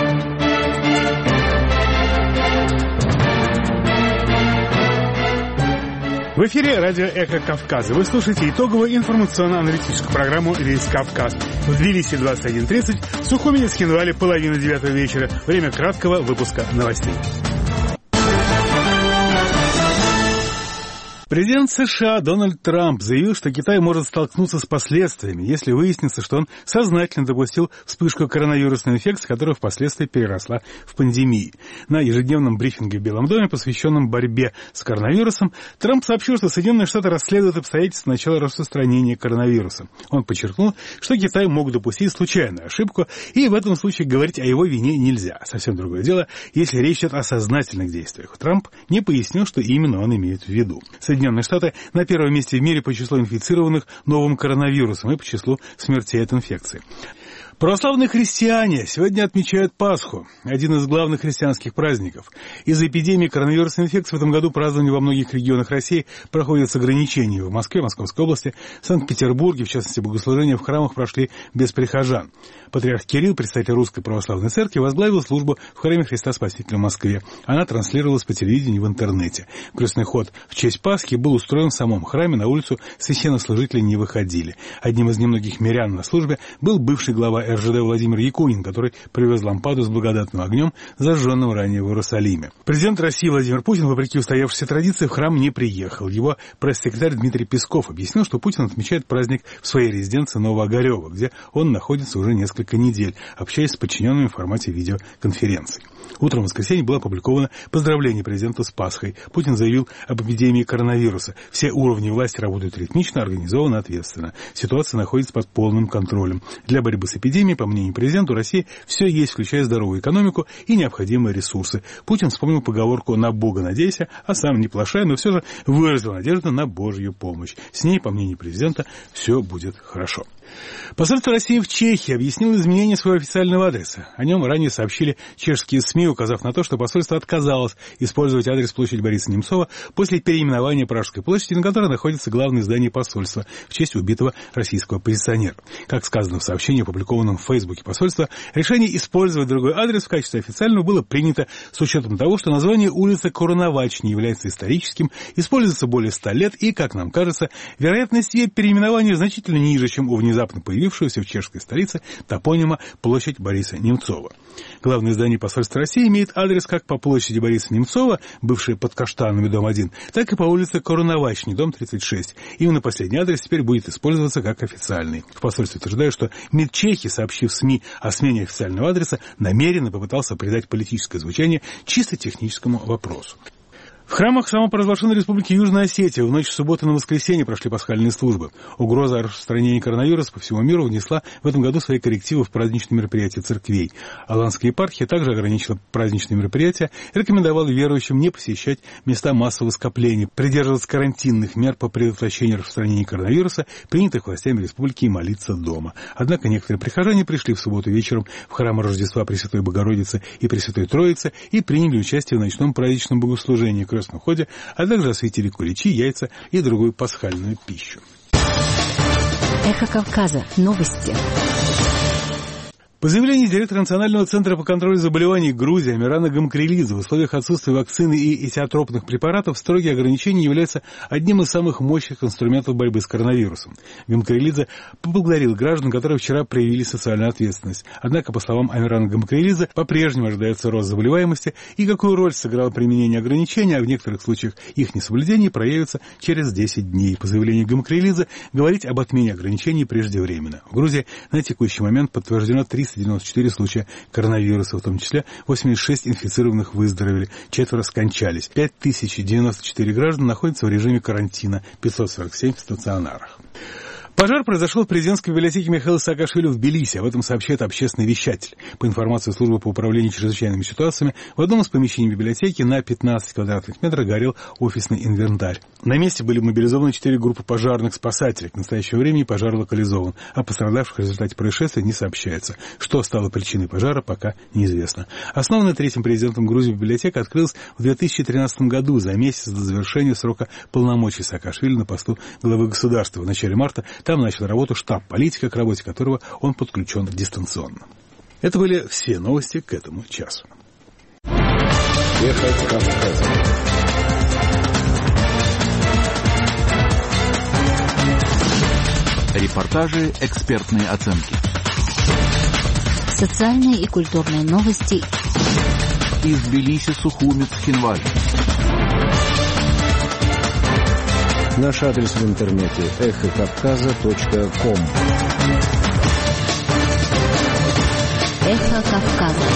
В эфире радио «Эхо Кавказа». Вы слушаете итоговую информационно-аналитическую программу «Весь Кавказ». В Тбилиси 21:30, в Сухуми, Цхинвале 8:30 вечера. Время краткого выпуска новостей. Президент США Дональд Трамп заявил, что Китай может столкнуться с последствиями, если выяснится, что он сознательно допустил вспышку коронавирусной инфекции, которая впоследствии переросла в пандемию. На ежедневном брифинге в Белом доме, посвященном борьбе с коронавирусом, Трамп сообщил, что Соединенные Штаты расследуют обстоятельства начала распространения коронавируса. Он подчеркнул, что Китай мог допустить случайную ошибку, и в этом случае говорить о его вине нельзя. Совсем другое дело, если речь идет о сознательных действиях. Трамп не пояснил, что именно он имеет в виду. Соединенные Штаты на первом месте в мире по числу инфицированных новым коронавирусом и по числу смертей от инфекции. Православные христиане сегодня отмечают Пасху, один из главных христианских праздников. Из-за эпидемии коронавирусной инфекции в этом году празднование во многих регионах России проходит с ограничениями. В Москве, Московской области, Санкт-Петербурге, в частности, богослужения в храмах прошли без прихожан. Патриарх Кирилл, представитель Русской Православной Церкви, возглавил службу в храме Христа Спасителя в Москве. Она транслировалась по телевидению и в интернете. Крестный ход в честь Пасхи был устроен в самом храме, на улицу священнослужители не выходили. Одним из немногих мирян на службе был бывший глава РЖД Владимир Якунин, который привез лампаду с благодатным огнем, зажженным ранее в Иерусалиме. Президент России Владимир Путин, вопреки устоявшейся традиции, в храм не приехал. Его пресс-секретарь Дмитрий Песков объяснил, что Путин отмечает праздник в своей резиденции Новоогарево, где он находится уже несколько недель, общаясь с подчиненными в формате видеоконференции. Утром в воскресенье было опубликовано поздравление президента с Пасхой. Путин заявил об эпидемии коронавируса. Все уровни власти работают ритмично, организованно, ответственно. Ситуация находится под полным контролем. Для борьбы с эпидемией, по мнению президента, у России все есть, включая здоровую экономику и необходимые ресурсы. Путин вспомнил поговорку «на Бога надейся», а сам не плашая, но все же выразил надежду на Божью помощь. С ней, по мнению президента, все будет хорошо. Посольство России в Чехии объяснило изменение своего официального адреса. О нем ранее сообщили чешские СМИ, указав на то, что посольство отказалось использовать адрес площади Бориса Немцова после переименования Пражской площади, на которой находится главное здание посольства в честь убитого российского оппозиционера. Как сказано в сообщении, опубликованном в Фейсбуке посольства, решение использовать другой адрес в качестве официального было принято с учетом того, что название улицы Куроновач не является историческим, используется более 100 лет и, как нам кажется, вероятность ее переименования значительно ниже, чем у внезапно появившегося в чешской столице топонима площадь Бориса Немцова. Главное здание посольства России имеет адрес как по площади Бориса Немцова, бывшей под Каштанами, дом 1, так и по улице Куроновачни, дом 36. Именно последний адрес теперь будет использоваться как официальный. В посольстве утверждают, что МИД Чехии, сообщив СМИ о смене официального адреса, намеренно попытался придать политическое звучание чисто техническому вопросу. В храмах самопровозглашенной республики Южная Осетия в ночь с субботы на воскресенье прошли пасхальные службы. Угроза распространения коронавируса по всему миру внесла в этом году свои коррективы в праздничные мероприятия церквей. Аланская епархия также ограничила праздничные мероприятия и рекомендовала верующим не посещать места массового скопления, придерживаться карантинных мер по предотвращению распространения коронавируса, принятых властями республики, и молиться дома. Однако некоторые прихожане пришли в субботу вечером в храмы Рождества Пресвятой Богородицы и Пресвятой Троицы и приняли участие в ночном праздничном богослужении, крестном ходе, а также осветили куличи, яйца и другую пасхальную пищу. Эхо Кавказа. Новости. По заявлению директора Национального центра по контролю заболеваний Грузии Амирана Гамкрелидзе, в условиях отсутствия вакцины и этиотропных препаратов строгие ограничения являются одним из самых мощных инструментов борьбы с коронавирусом. Гамкрелидзе поблагодарил граждан, которые вчера проявили социальную ответственность. Однако, по словам Амирана Гамкрелидзе, по-прежнему ожидается рост заболеваемости, и какую роль сыграло применение ограничений, а в некоторых случаях их несоблюдение, проявится через 10 дней. По заявлению Гамкрелидзе, говорить об отмене ограничений преждевременно. В Грузии на текущий момент подтверждено 394 случая коронавируса, в том числе 86 инфицированных выздоровели, 4 скончались. 5094 граждан находятся в режиме карантина, 547 в стационарах. Пожар произошел в президентской библиотеке Михаила Саакашвили в Тбилиси. Об этом сообщает общественный вещатель. По информации службы по управлению чрезвычайными ситуациями, в одном из помещений библиотеки на 15 квадратных метров горел офисный инвентарь. На месте были мобилизованы 4 группы пожарных спасателей. К настоящему времени пожар локализован. О пострадавших в результате происшествия не сообщается. Что стало причиной пожара, пока неизвестно. Основанная третьим президентом Грузии библиотека открылась в 2013 году, за месяц до завершения срока полномочий Саакашвили на посту главы государства. В начале марта там начал работу штаб политика, к работе которого он подключен дистанционно. Это были все новости к этому часу. Эхо Кавказа. Репортажи, экспертные оценки. Социальные и культурные новости. Из Тбилиси, Сухумец, Хинвали. Наш адрес в интернете эхокавказа.ком. Эхо Кавказа.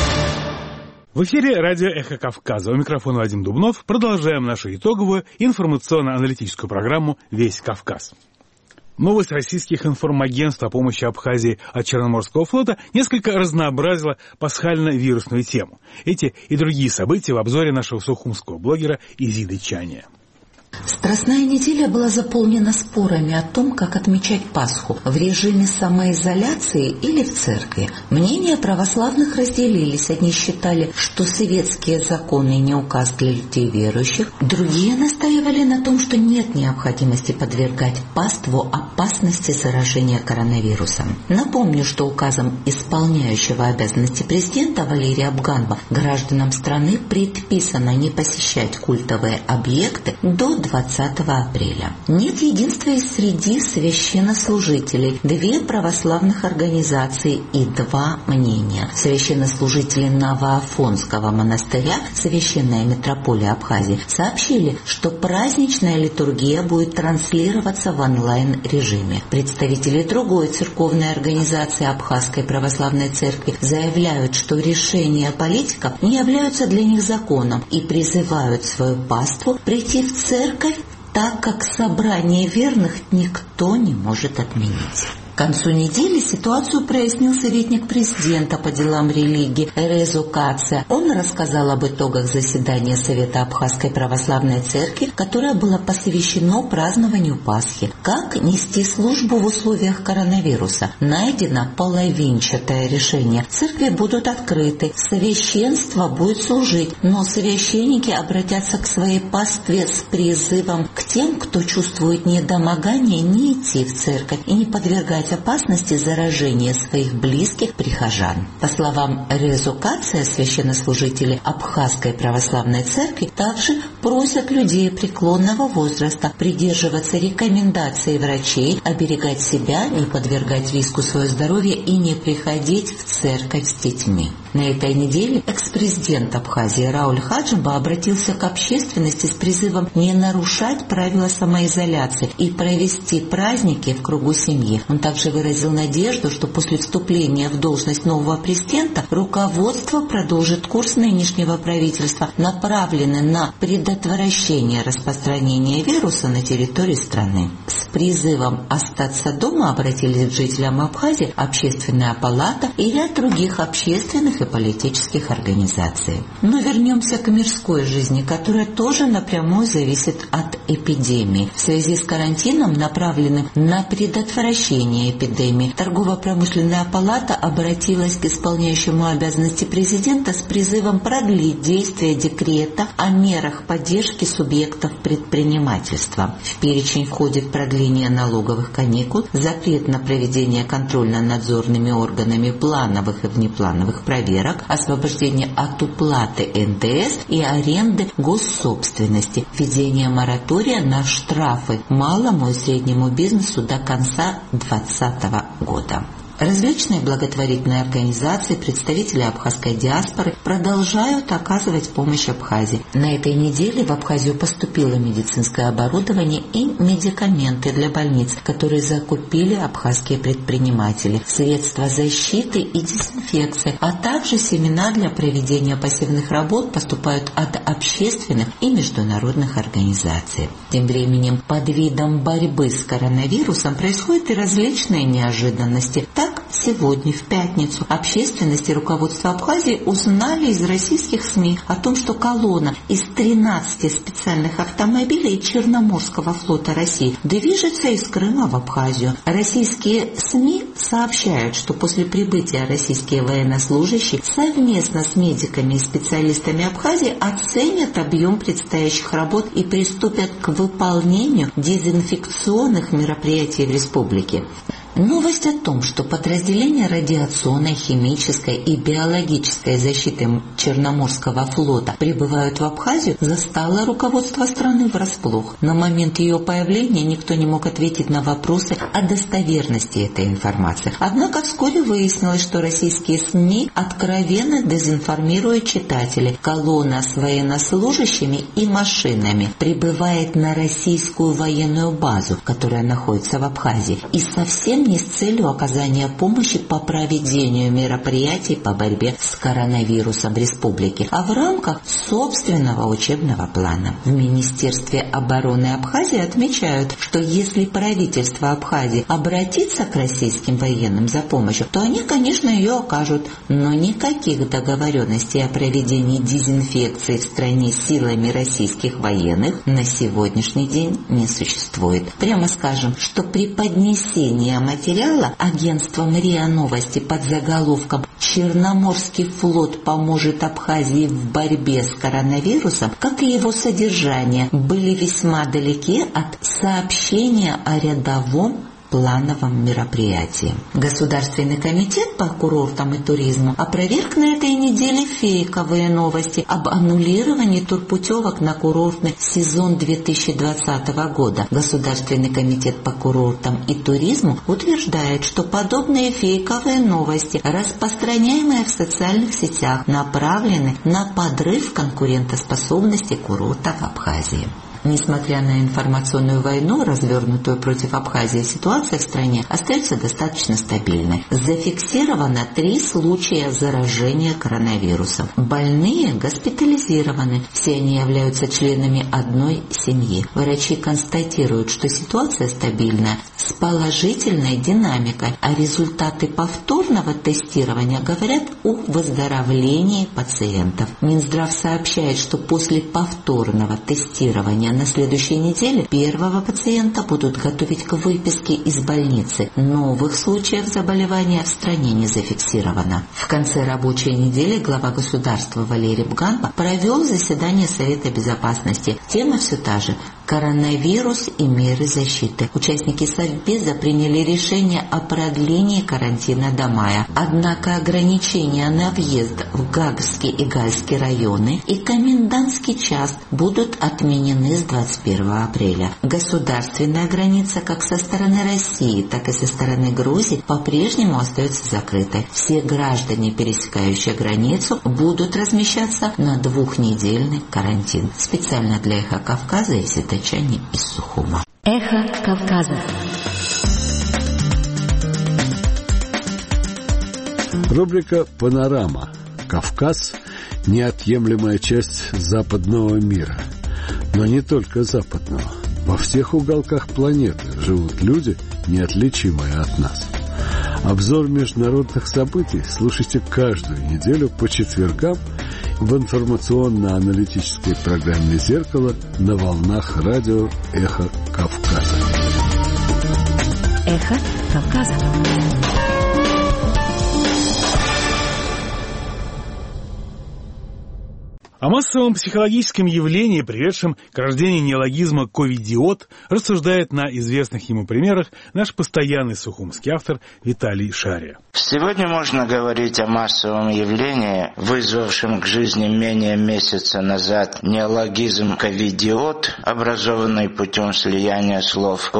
В эфире радио «Эхо Кавказа». У микрофона Вадим Дубнов. Продолжаем нашу итоговую информационно-аналитическую программу «Весь Кавказ». Новость российских информагентств о помощи Абхазии от Черноморского флота несколько разнообразила пасхально-вирусную тему. Эти и другие события в обзоре нашего сухумского блогера Изиды Чания. Страстная неделя была заполнена спорами о том, как отмечать Пасху – в режиме самоизоляции или в церкви. Мнения православных разделились. Одни считали, что советские законы не указ для людей верующих. Другие настаивали на том, что нет необходимости подвергать паству опасности заражения коронавирусом. Напомню, что указом исполняющего обязанности президента Валерия Абганова гражданам страны предписано не посещать культовые объекты до 20 апреля. Нет единства и среди священнослужителей. 2 православных организации и 2 мнения. Священнослужители Новоафонского монастыря, Священная митрополия Абхазии, сообщили, что праздничная литургия будет транслироваться в онлайн-режиме. Представители другой церковной организации Абхазской православной церкви заявляют, что решения политиков не являются для них законом и призывают свою паству прийти в церковь, так как собрание верных никто не может отменить. К концу недели ситуацию прояснил советник президента по делам религии Резо Кация. Он рассказал об итогах заседания Совета Абхазской православной церкви, которое было посвящено празднованию Пасхи. Как нести службу в условиях коронавируса? Найдено половинчатое решение. Церкви будут открыты, священство будет служить, но священники обратятся к своей пастве с призывом к тем, кто чувствует недомогание, не идти в церковь и не подвергать опасности заражения своих близких прихожан. По словам Резо Кация, священнослужители Абхазской православной церкви также просят людей преклонного возраста придерживаться рекомендаций врачей, оберегать себя, не подвергать риску свое здоровье и не приходить в церковь с детьми. На этой неделе экс-президент Абхазии Рауль Хаджимба обратился к общественности с призывом не нарушать правила самоизоляции и провести праздники в кругу семьи. Он также выразил надежду, что после вступления в должность нового президента руководство продолжит курс нынешнего правительства, направленный на предотвращение распространения вируса на территории страны. С призывом остаться дома обратились к жителям Абхазии Общественная палата и ряд других общественных и политических организаций. Но вернемся к мирской жизни, которая тоже напрямую зависит от эпидемии. В связи с карантином, направленным на предотвращение эпидемии, Торгово-промышленная палата обратилась к исполняющему обязанности президента с призывом продлить действие декрета о мерах поддержки субъектов предпринимательства. В перечень входит продление налоговых каникул, запрет на проведение контрольно-надзорными органами плановых и внеплановых проверок, освобождение от уплаты НДС и аренды госсобственности, введение моратория на штрафы малому и среднему бизнесу до конца 2020 года. Различные благотворительные организации, представители абхазской диаспоры продолжают оказывать помощь Абхазии. На этой неделе в Абхазию поступило медицинское оборудование и медикаменты для больниц, которые закупили абхазские предприниматели, средства защиты и дезинфекции, а также семена для проведения посевных работ поступают от общественных и международных организаций. Тем временем под видом борьбы с коронавирусом происходят и различные неожиданности. Сегодня, в пятницу, общественность и руководство Абхазии узнали из российских СМИ о том, что колонна из 13 специальных автомобилей Черноморского флота России движется из Крыма в Абхазию. Российские СМИ сообщают, что после прибытия российские военнослужащие совместно с медиками и специалистами Абхазии оценят объем предстоящих работ и приступят к выполнению дезинфекционных мероприятий в республике. Новость о том, что подразделения радиационной, химической и биологической защиты Черноморского флота прибывают в Абхазию, застала руководство страны врасплох. На момент ее появления никто не мог ответить на вопросы о достоверности этой информации. Однако вскоре выяснилось, что российские СМИ откровенно дезинформируют читателей. Колонна с военнослужащими и машинами прибывает на российскую военную базу, которая находится в Абхазии, и совсем не с целью оказания помощи по проведению мероприятий по борьбе с коронавирусом в республике, а в рамках собственного учебного плана. В Министерстве обороны Абхазии отмечают, что если правительство Абхазии обратится к российским военным за помощью, то они, конечно, ее окажут, но никаких договоренностей о проведении дезинфекции в стране силами российских военных на сегодняшний день не существует. Прямо скажем, что при поднесении материала агентством РИА Новости под заголовком «Черноморский флот поможет Абхазии в борьбе с коронавирусом», как и его содержание, были весьма далеки от сообщения о рядовом плановом мероприятии. Государственный комитет по курортам и туризму опроверг на этой неделе фейковые новости об аннулировании турпутевок на курортный сезон 2020 года. Государственный комитет по курортам и туризму утверждает, что подобные фейковые новости, распространяемые в социальных сетях, направлены на подрыв конкурентоспособности курортов Абхазии. Несмотря на информационную войну, развернутую против Абхазии, ситуация в стране остается достаточно стабильной. Зафиксировано 3 случая заражения коронавирусом. Больные госпитализированы. Все они являются членами одной семьи. Врачи констатируют, что ситуация стабильная, с положительной динамикой, а результаты повторного тестирования говорят о выздоровлении пациентов. Минздрав сообщает, что после повторного тестирования на следующей неделе первого пациента будут готовить к выписке из больницы. Новых случаев заболевания в стране не зафиксировано. В конце рабочей недели глава государства Валерий Бганба провел заседание Совета Безопасности. Тема все та же – коронавирус и меры защиты. Участники Совбеза приняли решение о продлении карантина до мая. Однако ограничения на въезд в Гагрский и Гальский районы и комендантский час будут отменены с 21 апреля. Государственная граница как со стороны России, так и со стороны Грузии по-прежнему остается закрытой. Все граждане, пересекающие границу, будут размещаться на 2-недельный карантин. Специально для «Эхо Кавказа» и сеточане из Сухума. Эхо Кавказа. Рубрика «Панорама». Кавказ – неотъемлемая часть западного мира. Но не только западного. Во всех уголках планеты живут люди, неотличимые от нас. Обзор международных событий слушайте каждую неделю по четвергам в информационно-аналитической программе «Зеркало» на волнах радио «Эхо Кавказа». Эхо Кавказа. О массовом психологическом явлении, приведшем к рождению неологизма «ковидиот», рассуждает на известных ему примерах наш постоянный сухумский автор Виталий Шария. Сегодня можно говорить о массовом явлении, вызвавшем к жизни менее месяца назад неологизм «ковидиот», образованный путем слияния слов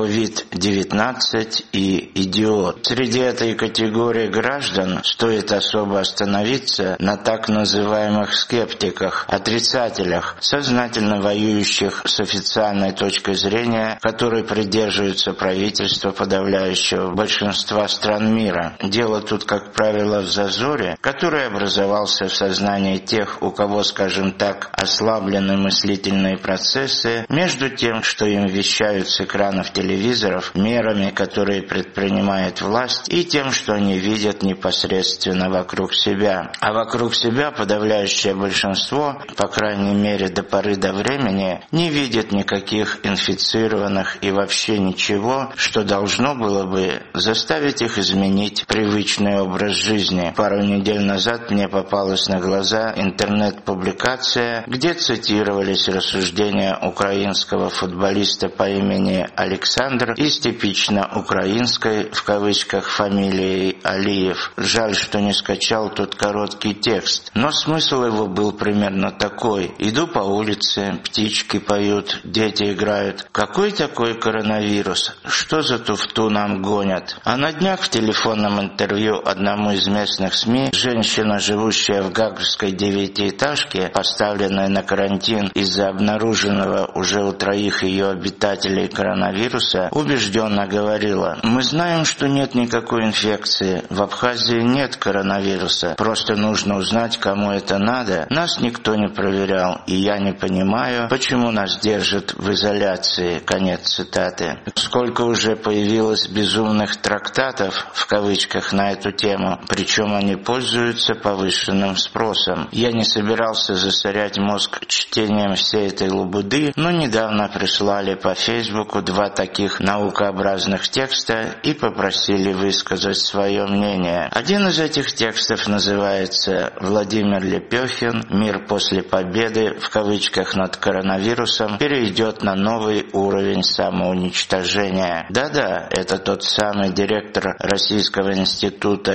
«ковид-19» и «идиот». Среди этой категории граждан стоит особо остановиться на так называемых скептиках, отрицателях, сознательно воюющих с официальной точкой зрения, которой придерживаются правительства подавляющего большинства стран мира. Дело тут, как правило, в зазоре, который образовался в сознании тех, у кого, скажем так, ослаблены мыслительные процессы, между тем, что им вещают с экранов телевизоров, мерами, которые предпринимает власть, и тем, что они видят непосредственно вокруг себя. А вокруг себя подавляющее большинство, по крайней мере до поры до времени, не видит никаких инфицированных и вообще ничего, что должно было бы заставить их изменить привычный образ жизни. Пару недель назад мне попалась на глаза интернет-публикация, где цитировались рассуждения украинского футболиста по имени Александр из типично украинской, в кавычках, фамилией Алиев. Жаль, что не скачал тот короткий текст, но смысл его был примерно такой. Иду по улице, птички поют, дети играют. Какой такой коронавирус? Что за туфту нам гонят? А на днях в телефонном интервью одному из местных СМИ женщина, живущая в гаагской 9-этажке, поставленная на карантин из-за обнаруженного уже у 3 ее обитателей коронавируса, убежденно говорила: «Мы знаем, что нет никакой инфекции. В Абхазии нет коронавируса. Просто нужно узнать, кому это надо. Нас никто не проверял, и я не понимаю, почему нас держат в изоляции». Конец цитаты. Сколько уже появилось безумных трактатов, в кавычках, на эту тему, причем они пользуются повышенным спросом. Я не собирался засорять мозг чтением всей этой лабуды, но недавно прислали по Фейсбуку 2 таких наукообразных текста и попросили высказать свое мнение. Один из этих текстов называется «Владимир Лепехин. Мир после победы, в кавычках, над коронавирусом, перейдет на новый уровень самоуничтожения». Да-да, это тот самый директор Российского института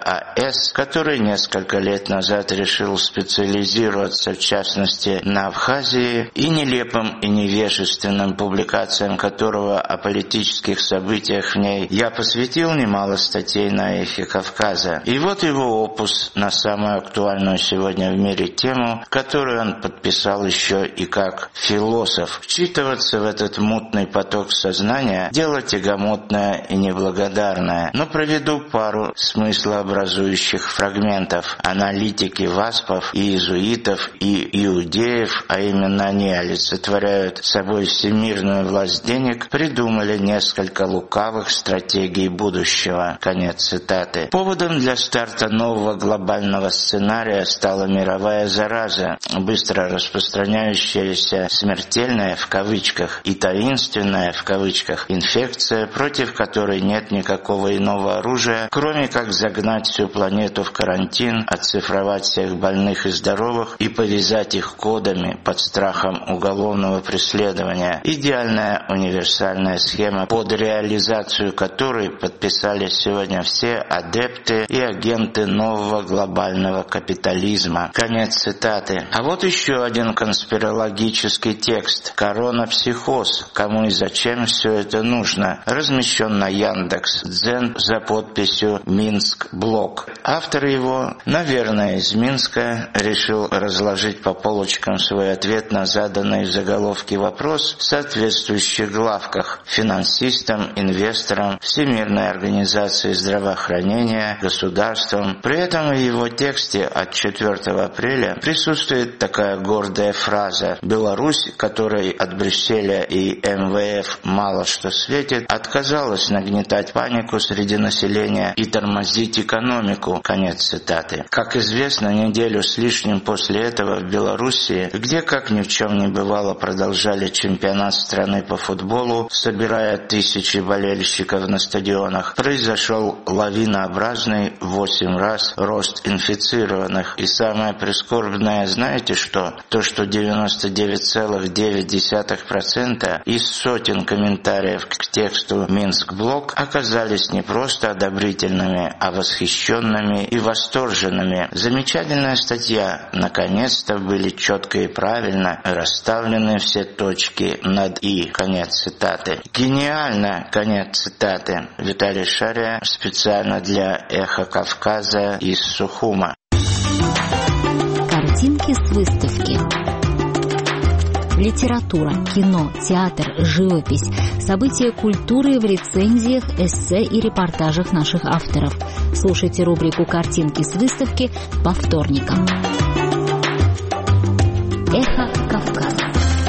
ЕАС, который несколько лет назад решил специализироваться, в частности, на Абхазии, и нелепым и невежественным публикациям которого о политических событиях в ней я посвятил немало статей на Эхе Кавказа. И вот его опус на самую актуальную сегодня в мире тему, которую он подписал еще и как философ. Вчитываться в этот мутный поток сознания – дело тягомотное и неблагодарное. Но проведу пару смыслообразующих фрагментов. Аналитики ВАСПов и иезуитов и иудеев, а именно они олицетворяют собой всемирную власть денег, придумали несколько лукавых стратегий будущего. Конец цитаты. Поводом для старта нового глобального сценария стала мировая зараза, быстро распространяющаяся смертельная в кавычках и таинственная в кавычках инфекция, против которой нет никакого иного оружия, кроме как загнать всю планету в карантин, оцифровать всех больных и здоровых и повязать их кодами под страхом уголовного преследования. Идеальная универсальная схема, под реализацию которой подписались сегодня все адепты и агенты нового глобального капитализма. Конец цитаты. А вот еще один конспирологический текст. «Коронапсихоз. Кому и зачем все это нужно?» Размещен на Яндекс.Дзен за подписью «Минск-блог». Автор его, наверное, из Минска, решил разложить по полочкам свой ответ на заданный в заголовке вопрос в соответствующих главках: финансистам, инвесторам, Всемирной организации здравоохранения, государствам. При этом в его тексте от 4 апреля присутствует присутствует такая гордая фраза: «Беларусь, которой от Брюсселя и МВФ мало что светит, отказалась нагнетать панику среди населения и тормозить экономику». Конец цитаты. Как известно, неделю с лишним после этого в Беларуси, где как ни в чем не бывало продолжали чемпионат страны по футболу, собирая тысячи болельщиков на стадионах, произошел лавинообразный 8 раз рост инфицированных. И самое прискорбное, знаете что? То, что 99,9% из сотен комментариев к тексту Минск-блок оказались не просто одобрительными, а восхищенными и восторженными. Замечательная статья. Наконец-то были четко и правильно расставлены все точки над «и». Конец цитаты. Гениально. Конец цитаты. Виталий Шария специально для «Эхо Кавказа» из Сухума. Картинки с выставки. Литература, кино, театр, живопись, события культуры в рецензиях, эссе и репортажах наших авторов. Слушайте рубрику «Картинки с выставки» по вторникам. Эхо Кавказа.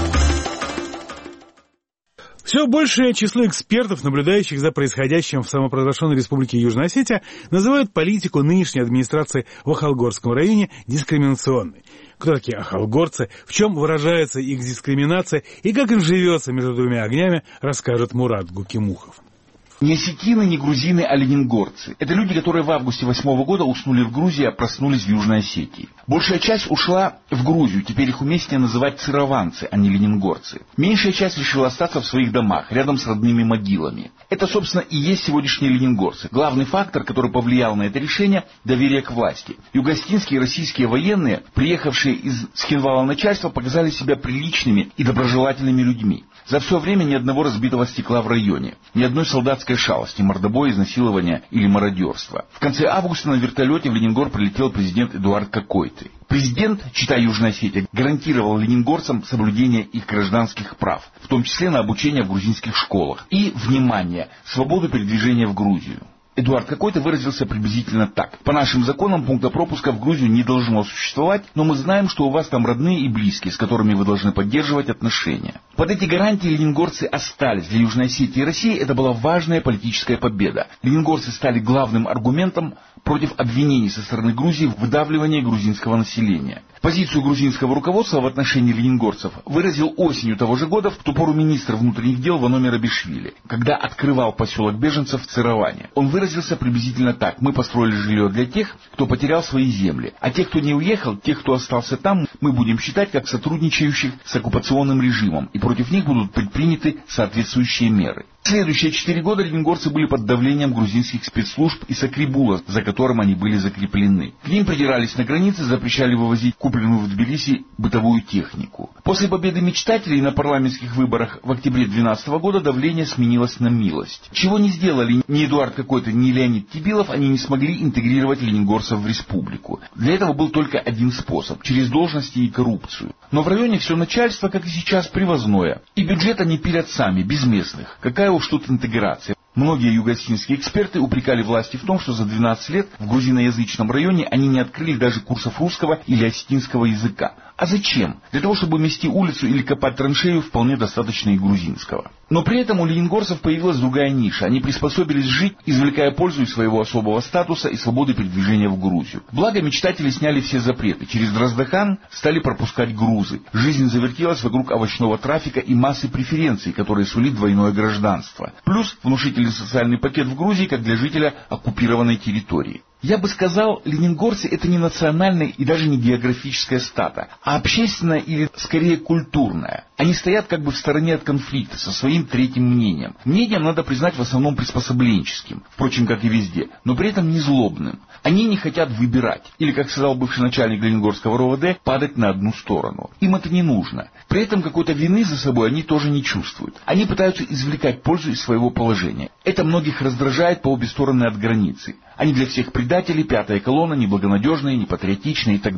Все большее число экспертов, наблюдающих за происходящим в самопровозглашенной республике Южная Осетия, называют политику нынешней администрации в Ахалгорском районе дискриминационной. Кто такие ахалгорцы, в чем выражается их дискриминация и как им живется между двумя огнями, расскажет Мурат Гукимухов. Не осетины, не грузины, а ленингорцы. Это люди, которые в августе 2008 года уснули в Грузии, а проснулись в Южной Осетии. Большая часть ушла в Грузию, теперь их уместнее называть цированцы, а не ленингорцы. Меньшая часть решила остаться в своих домах, рядом с родными могилами. Это, собственно, и есть сегодняшние ленингорцы. Главный фактор, который повлиял на это решение – доверие к власти. Югославские и российские военные, приехавшие из Схинвала начальства, показали себя приличными и доброжелательными людьми. За все время ни одного разбитого стекла в районе, ни одной солдатской шалости, мордобоя, изнасилования или мародерства. В конце августа на вертолете в Ленингор прилетел президент Эдуард Какойты. Президент, читая Южная Осетия, гарантировал ленингорцам соблюдение их гражданских прав, в том числе на обучение в грузинских школах. И, внимание, свободу передвижения в Грузию. Эдуард Какойты выразился приблизительно так. По нашим законам пункта пропуска в Грузию не должно существовать, но мы знаем, что у вас там родные и близкие, с которыми вы должны поддерживать отношения. Под эти гарантии ленингорцы остались. Для Южной Осетии и России это была важная политическая победа. Ленингорцы стали главным аргументом против обвинений со стороны Грузии в выдавливании грузинского населения. Позицию грузинского руководства в отношении ленингорцев выразил осенью того же года в ту пору министр внутренних дел Вано Мерабишвили, когда открывал поселок беженцев в Цироване. Он выразился приблизительно так: мы построили жилье для тех, кто потерял свои земли, а тех, кто не уехал, тех, кто остался там, мы будем считать как сотрудничающих с оккупационным режимом, и против них будут предприняты соответствующие меры. Следующие 4 года ленингорцы были под давлением грузинских спецслужб и Сакрибула, за которым они были закреплены. К ним придирались на границе, запрещали вывозить купленную в Тбилиси бытовую технику. После победы мечтателей на парламентских выборах в октябре 2012 года давление сменилось на милость. Чего не сделали ни Эдуард Какойты, ни Леонид Тибилов, они не смогли интегрировать ленингорцев в республику. Для этого был только один способ – через должности и коррупцию. Но в районе все начальство, как и сейчас, привозное. И бюджет они пилят сами, без местных. Какая уж тут интеграция. Многие югославские эксперты упрекали власти в том, что за 12 лет в грузиноязычном районе они не открыли даже курсов русского или осетинского языка. А зачем? Для того, чтобы мести улицу или копать траншею, вполне достаточно и грузинского. Но при этом у ленингорцев появилась другая ниша. Они приспособились жить, извлекая пользу из своего особого статуса и свободы передвижения в Грузию. Благо, мечтатели сняли все запреты. Через Дроздохан стали пропускать грузы. Жизнь завертелась вокруг овощного трафика и массы преференций, которые сулит двойное гражданство. Плюс внушительный социальный пакет в Грузии, как для жителя оккупированной территории. Я бы сказал, ленингорцы — это не национальная и даже не географическая стата, а общественная или, скорее, культурная. Они стоят как бы в стороне от конфликта, со своим третьим мнением. Мнением, надо признать, в основном приспособленческим, впрочем, как и везде, но при этом не злобным. Они не хотят выбирать, или, как сказал бывший начальник Ленингорского РОВД, падать на одну сторону. Им это не нужно. При этом какой-то вины за собой они тоже не чувствуют. Они пытаются извлекать пользу из своего положения. Это многих раздражает по обе стороны от границы. Они для всех предатели, пятая колонна, неблагонадежные, непатриотичные и так далее.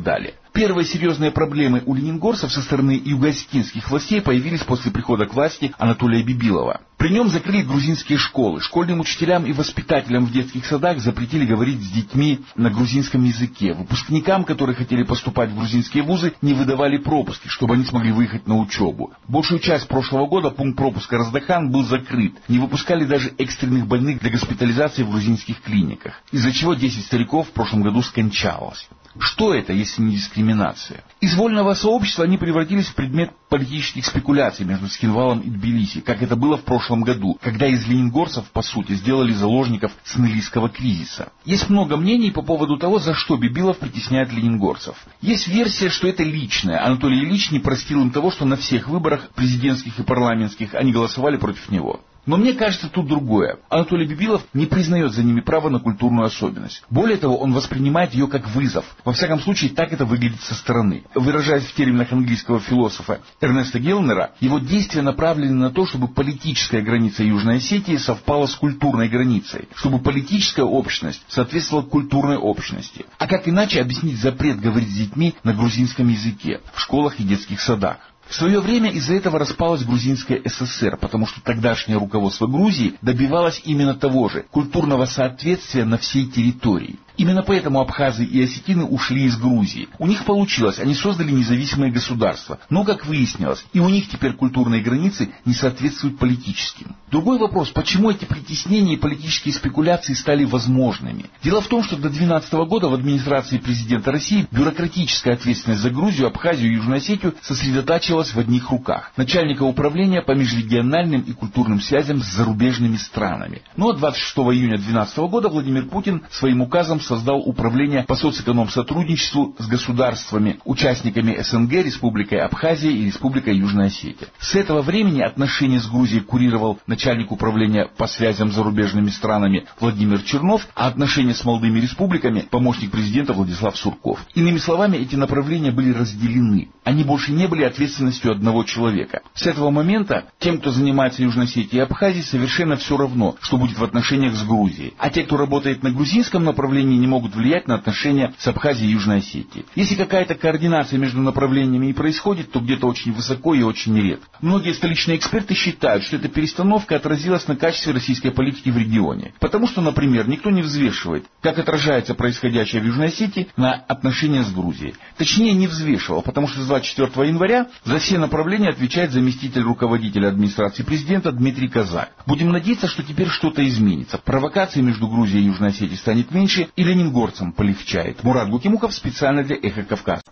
Первые серьезные проблемы у ленингорцев со стороны юго-осетинских властей появились после прихода к власти Анатолия Бибилова. При нем закрыли грузинские школы. Школьным учителям и воспитателям в детских садах запретили говорить с детьми на грузинском языке. Выпускникам, которые хотели поступать в грузинские вузы, не выдавали пропуски, чтобы они смогли выехать на учебу. Большую часть прошлого года пункт пропуска Раздахан был закрыт. Не выпускали даже экстренных больных для госпитализации в грузинских клиниках, из-за чего 10 стариков в прошлом году скончалось. Что это, если не дискриминация? Из вольного сообщества они превратились в предмет политических спекуляций между Цхинвалом и Тбилиси, как это было в прошлом году, когда из ленингорцев, по сути, сделали заложников Цнылийского кризиса. Есть много мнений по поводу того, за что Бибилов притесняет ленингорцев. Есть версия, что это личное. Анатолий Ильич не простил им того, что на всех выборах президентских и парламентских они голосовали против него. Но мне кажется, тут другое. Анатолий Бибилов не признает за ними право на культурную особенность. Более того, он воспринимает ее как вызов. Во всяком случае, так это выглядит со стороны. Выражаясь в терминах английского философа Эрнеста Геллнера, его действия направлены на то, чтобы политическая граница Южной Осетии совпала с культурной границей, чтобы политическая общность соответствовала культурной общности. А как иначе объяснить запрет говорить с детьми на грузинском языке в школах и детских садах? В свое время из-за этого распалась Грузинская ССР, потому что тогдашнее руководство Грузии добивалось именно того же – культурного соответствия на всей территории. Именно поэтому абхазы и осетины ушли из Грузии. У них получилось, они создали независимые государства. Но, как выяснилось, и у них теперь культурные границы не соответствуют политическим. Другой вопрос, почему эти притеснения и политические спекуляции стали возможными? Дело в том, что до 2012 года в администрации президента России бюрократическая ответственность за Грузию, Абхазию и Южную Осетию сосредотачивалась в одних руках – начальника управления по межрегиональным и культурным связям с зарубежными странами. Но 26 июня 2012 года Владимир Путин своим указом создал управление по соцэконом-сотрудничеству с государствами, участниками СНГ, Республикой Абхазия и Республикой Южная Осетия. С этого времени отношения с Грузией курировал начальник управления по связям с зарубежными странами Владимир Чернов, а отношения с молодыми республиками – помощник президента Владислав Сурков. Иными словами, эти направления были разделены. Они больше не были ответственностью одного человека. С этого момента тем, кто занимается Южной Осетией и Абхазией, совершенно все равно, что будет в отношениях с Грузией. А те, кто работает на грузинском направлении, не могут влиять на отношения с Абхазией и Южной Осетией. Если какая-то координация между направлениями и происходит, то где-то очень высоко и очень редко. Многие столичные эксперты считают, что эта перестановка отразилась на качестве российской политики в регионе. Потому что, например, никто не взвешивает, как отражается происходящее в Южной Осетии на отношения с Грузией. Точнее, не взвешивал, потому что с 24 января за все направления отвечает заместитель руководителя администрации президента Дмитрий Казак. Будем надеяться, что теперь что-то изменится. Провокаций между Грузией и Южной Осетией станет меньше, и ленингорцам полегчает. Мурат Гукимухов специально для Эхо Кавказа.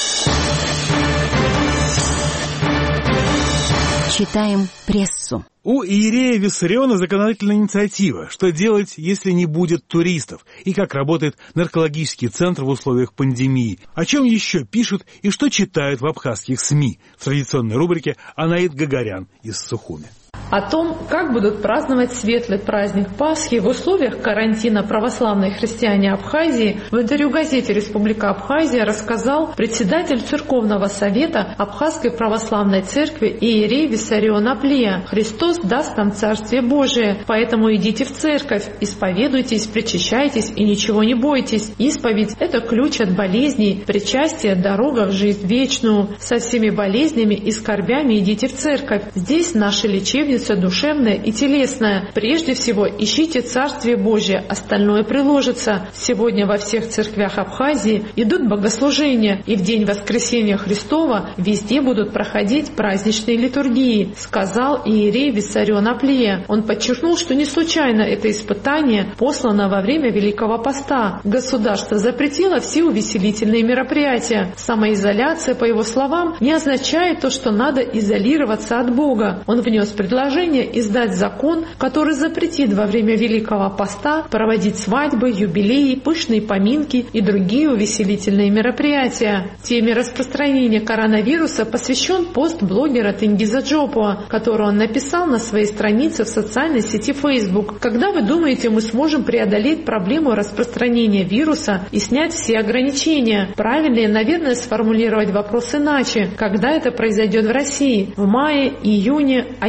Читаем прессу. У иерея Виссариона законодательная инициатива. Что делать, если не будет туристов? И как работает наркологический центр в условиях пандемии? О чем еще пишут и что читают в абхазских СМИ? В традиционной рубрике Анаит Гагарян из Сухуми. О том, как будут праздновать светлый праздник Пасхи в условиях карантина православные христиане Абхазии, в интервью газете «Республика Абхазия» рассказал председатель Церковного совета Абхазской православной церкви иерей Виссарион Аплия. «Христос даст нам Царствие Божие, поэтому идите в церковь, исповедуйтесь, причащайтесь и ничего не бойтесь. Исповедь – это ключ от болезней, причастие – дорога в жизнь вечную. Со всеми болезнями и скорбями идите в церковь. Здесь наши лечебницы душевная и телесная. Прежде всего ищите Царствие Божие, остальное приложится. Сегодня во всех церквях Абхазии идут богослужения, и в день Воскресения Христова везде будут проходить праздничные литургии», сказал иерей Виссарион Аплия. Он подчеркнул, что не случайно это испытание послано во время Великого Поста. Государство запретило все увеселительные мероприятия. Самоизоляция, по его словам, не означает то, что надо изолироваться от Бога. Он внес предложение издать закон, который запретит во время Великого Поста проводить свадьбы, юбилеи, пышные поминки и другие увеселительные мероприятия. Теме распространения коронавируса посвящен пост блогера Тенгиза Джопуа, который он написал на своей странице в социальной сети Facebook. «Когда вы думаете, мы сможем преодолеть проблему распространения вируса и снять все ограничения? Правильнее, наверное, сформулировать вопрос иначе. Когда это произойдет в России? В мае, июне, а если в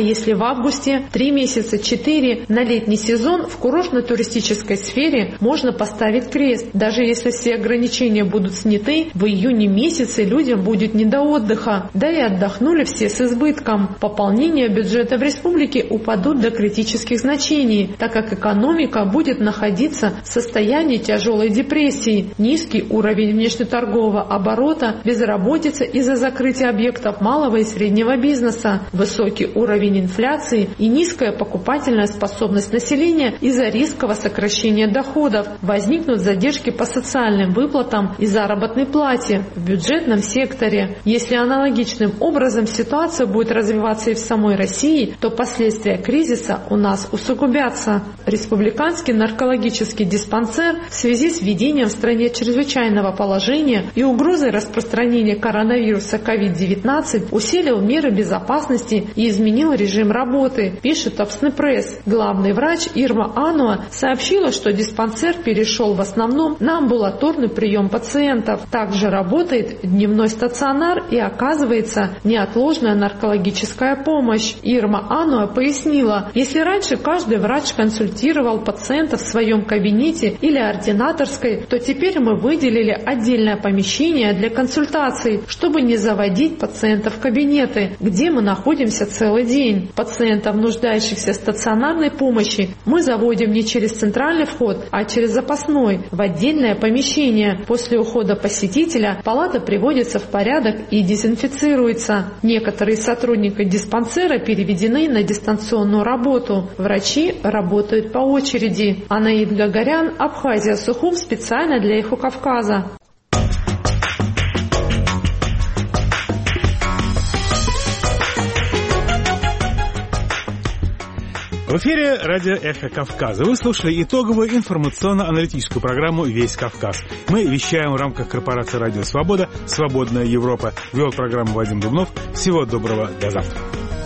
августе, 3 месяца, 4 на летний сезон в курортно-туристической сфере можно поставить крест. Даже если все ограничения будут сняты, в июне месяце людям будет не до отдыха. Да и отдохнули все с избытком. Пополнение бюджета в республике упадут до критических значений, так как экономика будет находиться в состоянии тяжелой депрессии. Низкий уровень внешнеторгового оборота, безработица из-за закрытия объектов малого и среднего бизнеса, высокий уровень инфляции и низкая покупательная способность населения из-за резкого сокращения доходов. Возникнут задержки по социальным выплатам и заработной плате в бюджетном секторе. Если аналогичным образом ситуация будет развиваться и в самой России, то последствия кризиса у нас усугубятся. Республиканский наркологический диспансер в связи с введением в стране чрезвычайного положения и угрозой распространения коронавируса COVID-19 усилил меры безопасности и изменил режим работы, пишет Обсны Пресс. Главный врач Ирма Ануа сообщила, что диспансер перешел в основном на амбулаторный прием пациентов. Также работает дневной стационар и оказывается неотложная наркологическая помощь. Ирма Ануа пояснила, если раньше каждый врач консультировал пациентов в своем кабинете или ординаторской, то теперь мы выделили отдельное помещение для консультаций, чтобы не заводить пациентов в кабинеты, где мы находимся целый день. Пациентов, нуждающихся в стационарной помощи, мы заводим не через центральный вход, а через запасной, в отдельное помещение. После ухода посетителя палата приводится в порядок и дезинфицируется. Некоторые сотрудники диспансера переведены на дистанционную работу. Врачи работают по очереди. Анаид Гагарян, Абхазия, Сухум, специально для Эхо Кавказа. В эфире радио «Эхо Кавказа». Вы слушали итоговую информационно-аналитическую программу «Весь Кавказ». Мы вещаем в рамках корпорации «Радио Свобода», «Свободная Европа». Вел программу Вадим Дубнов. Всего доброго, до завтра.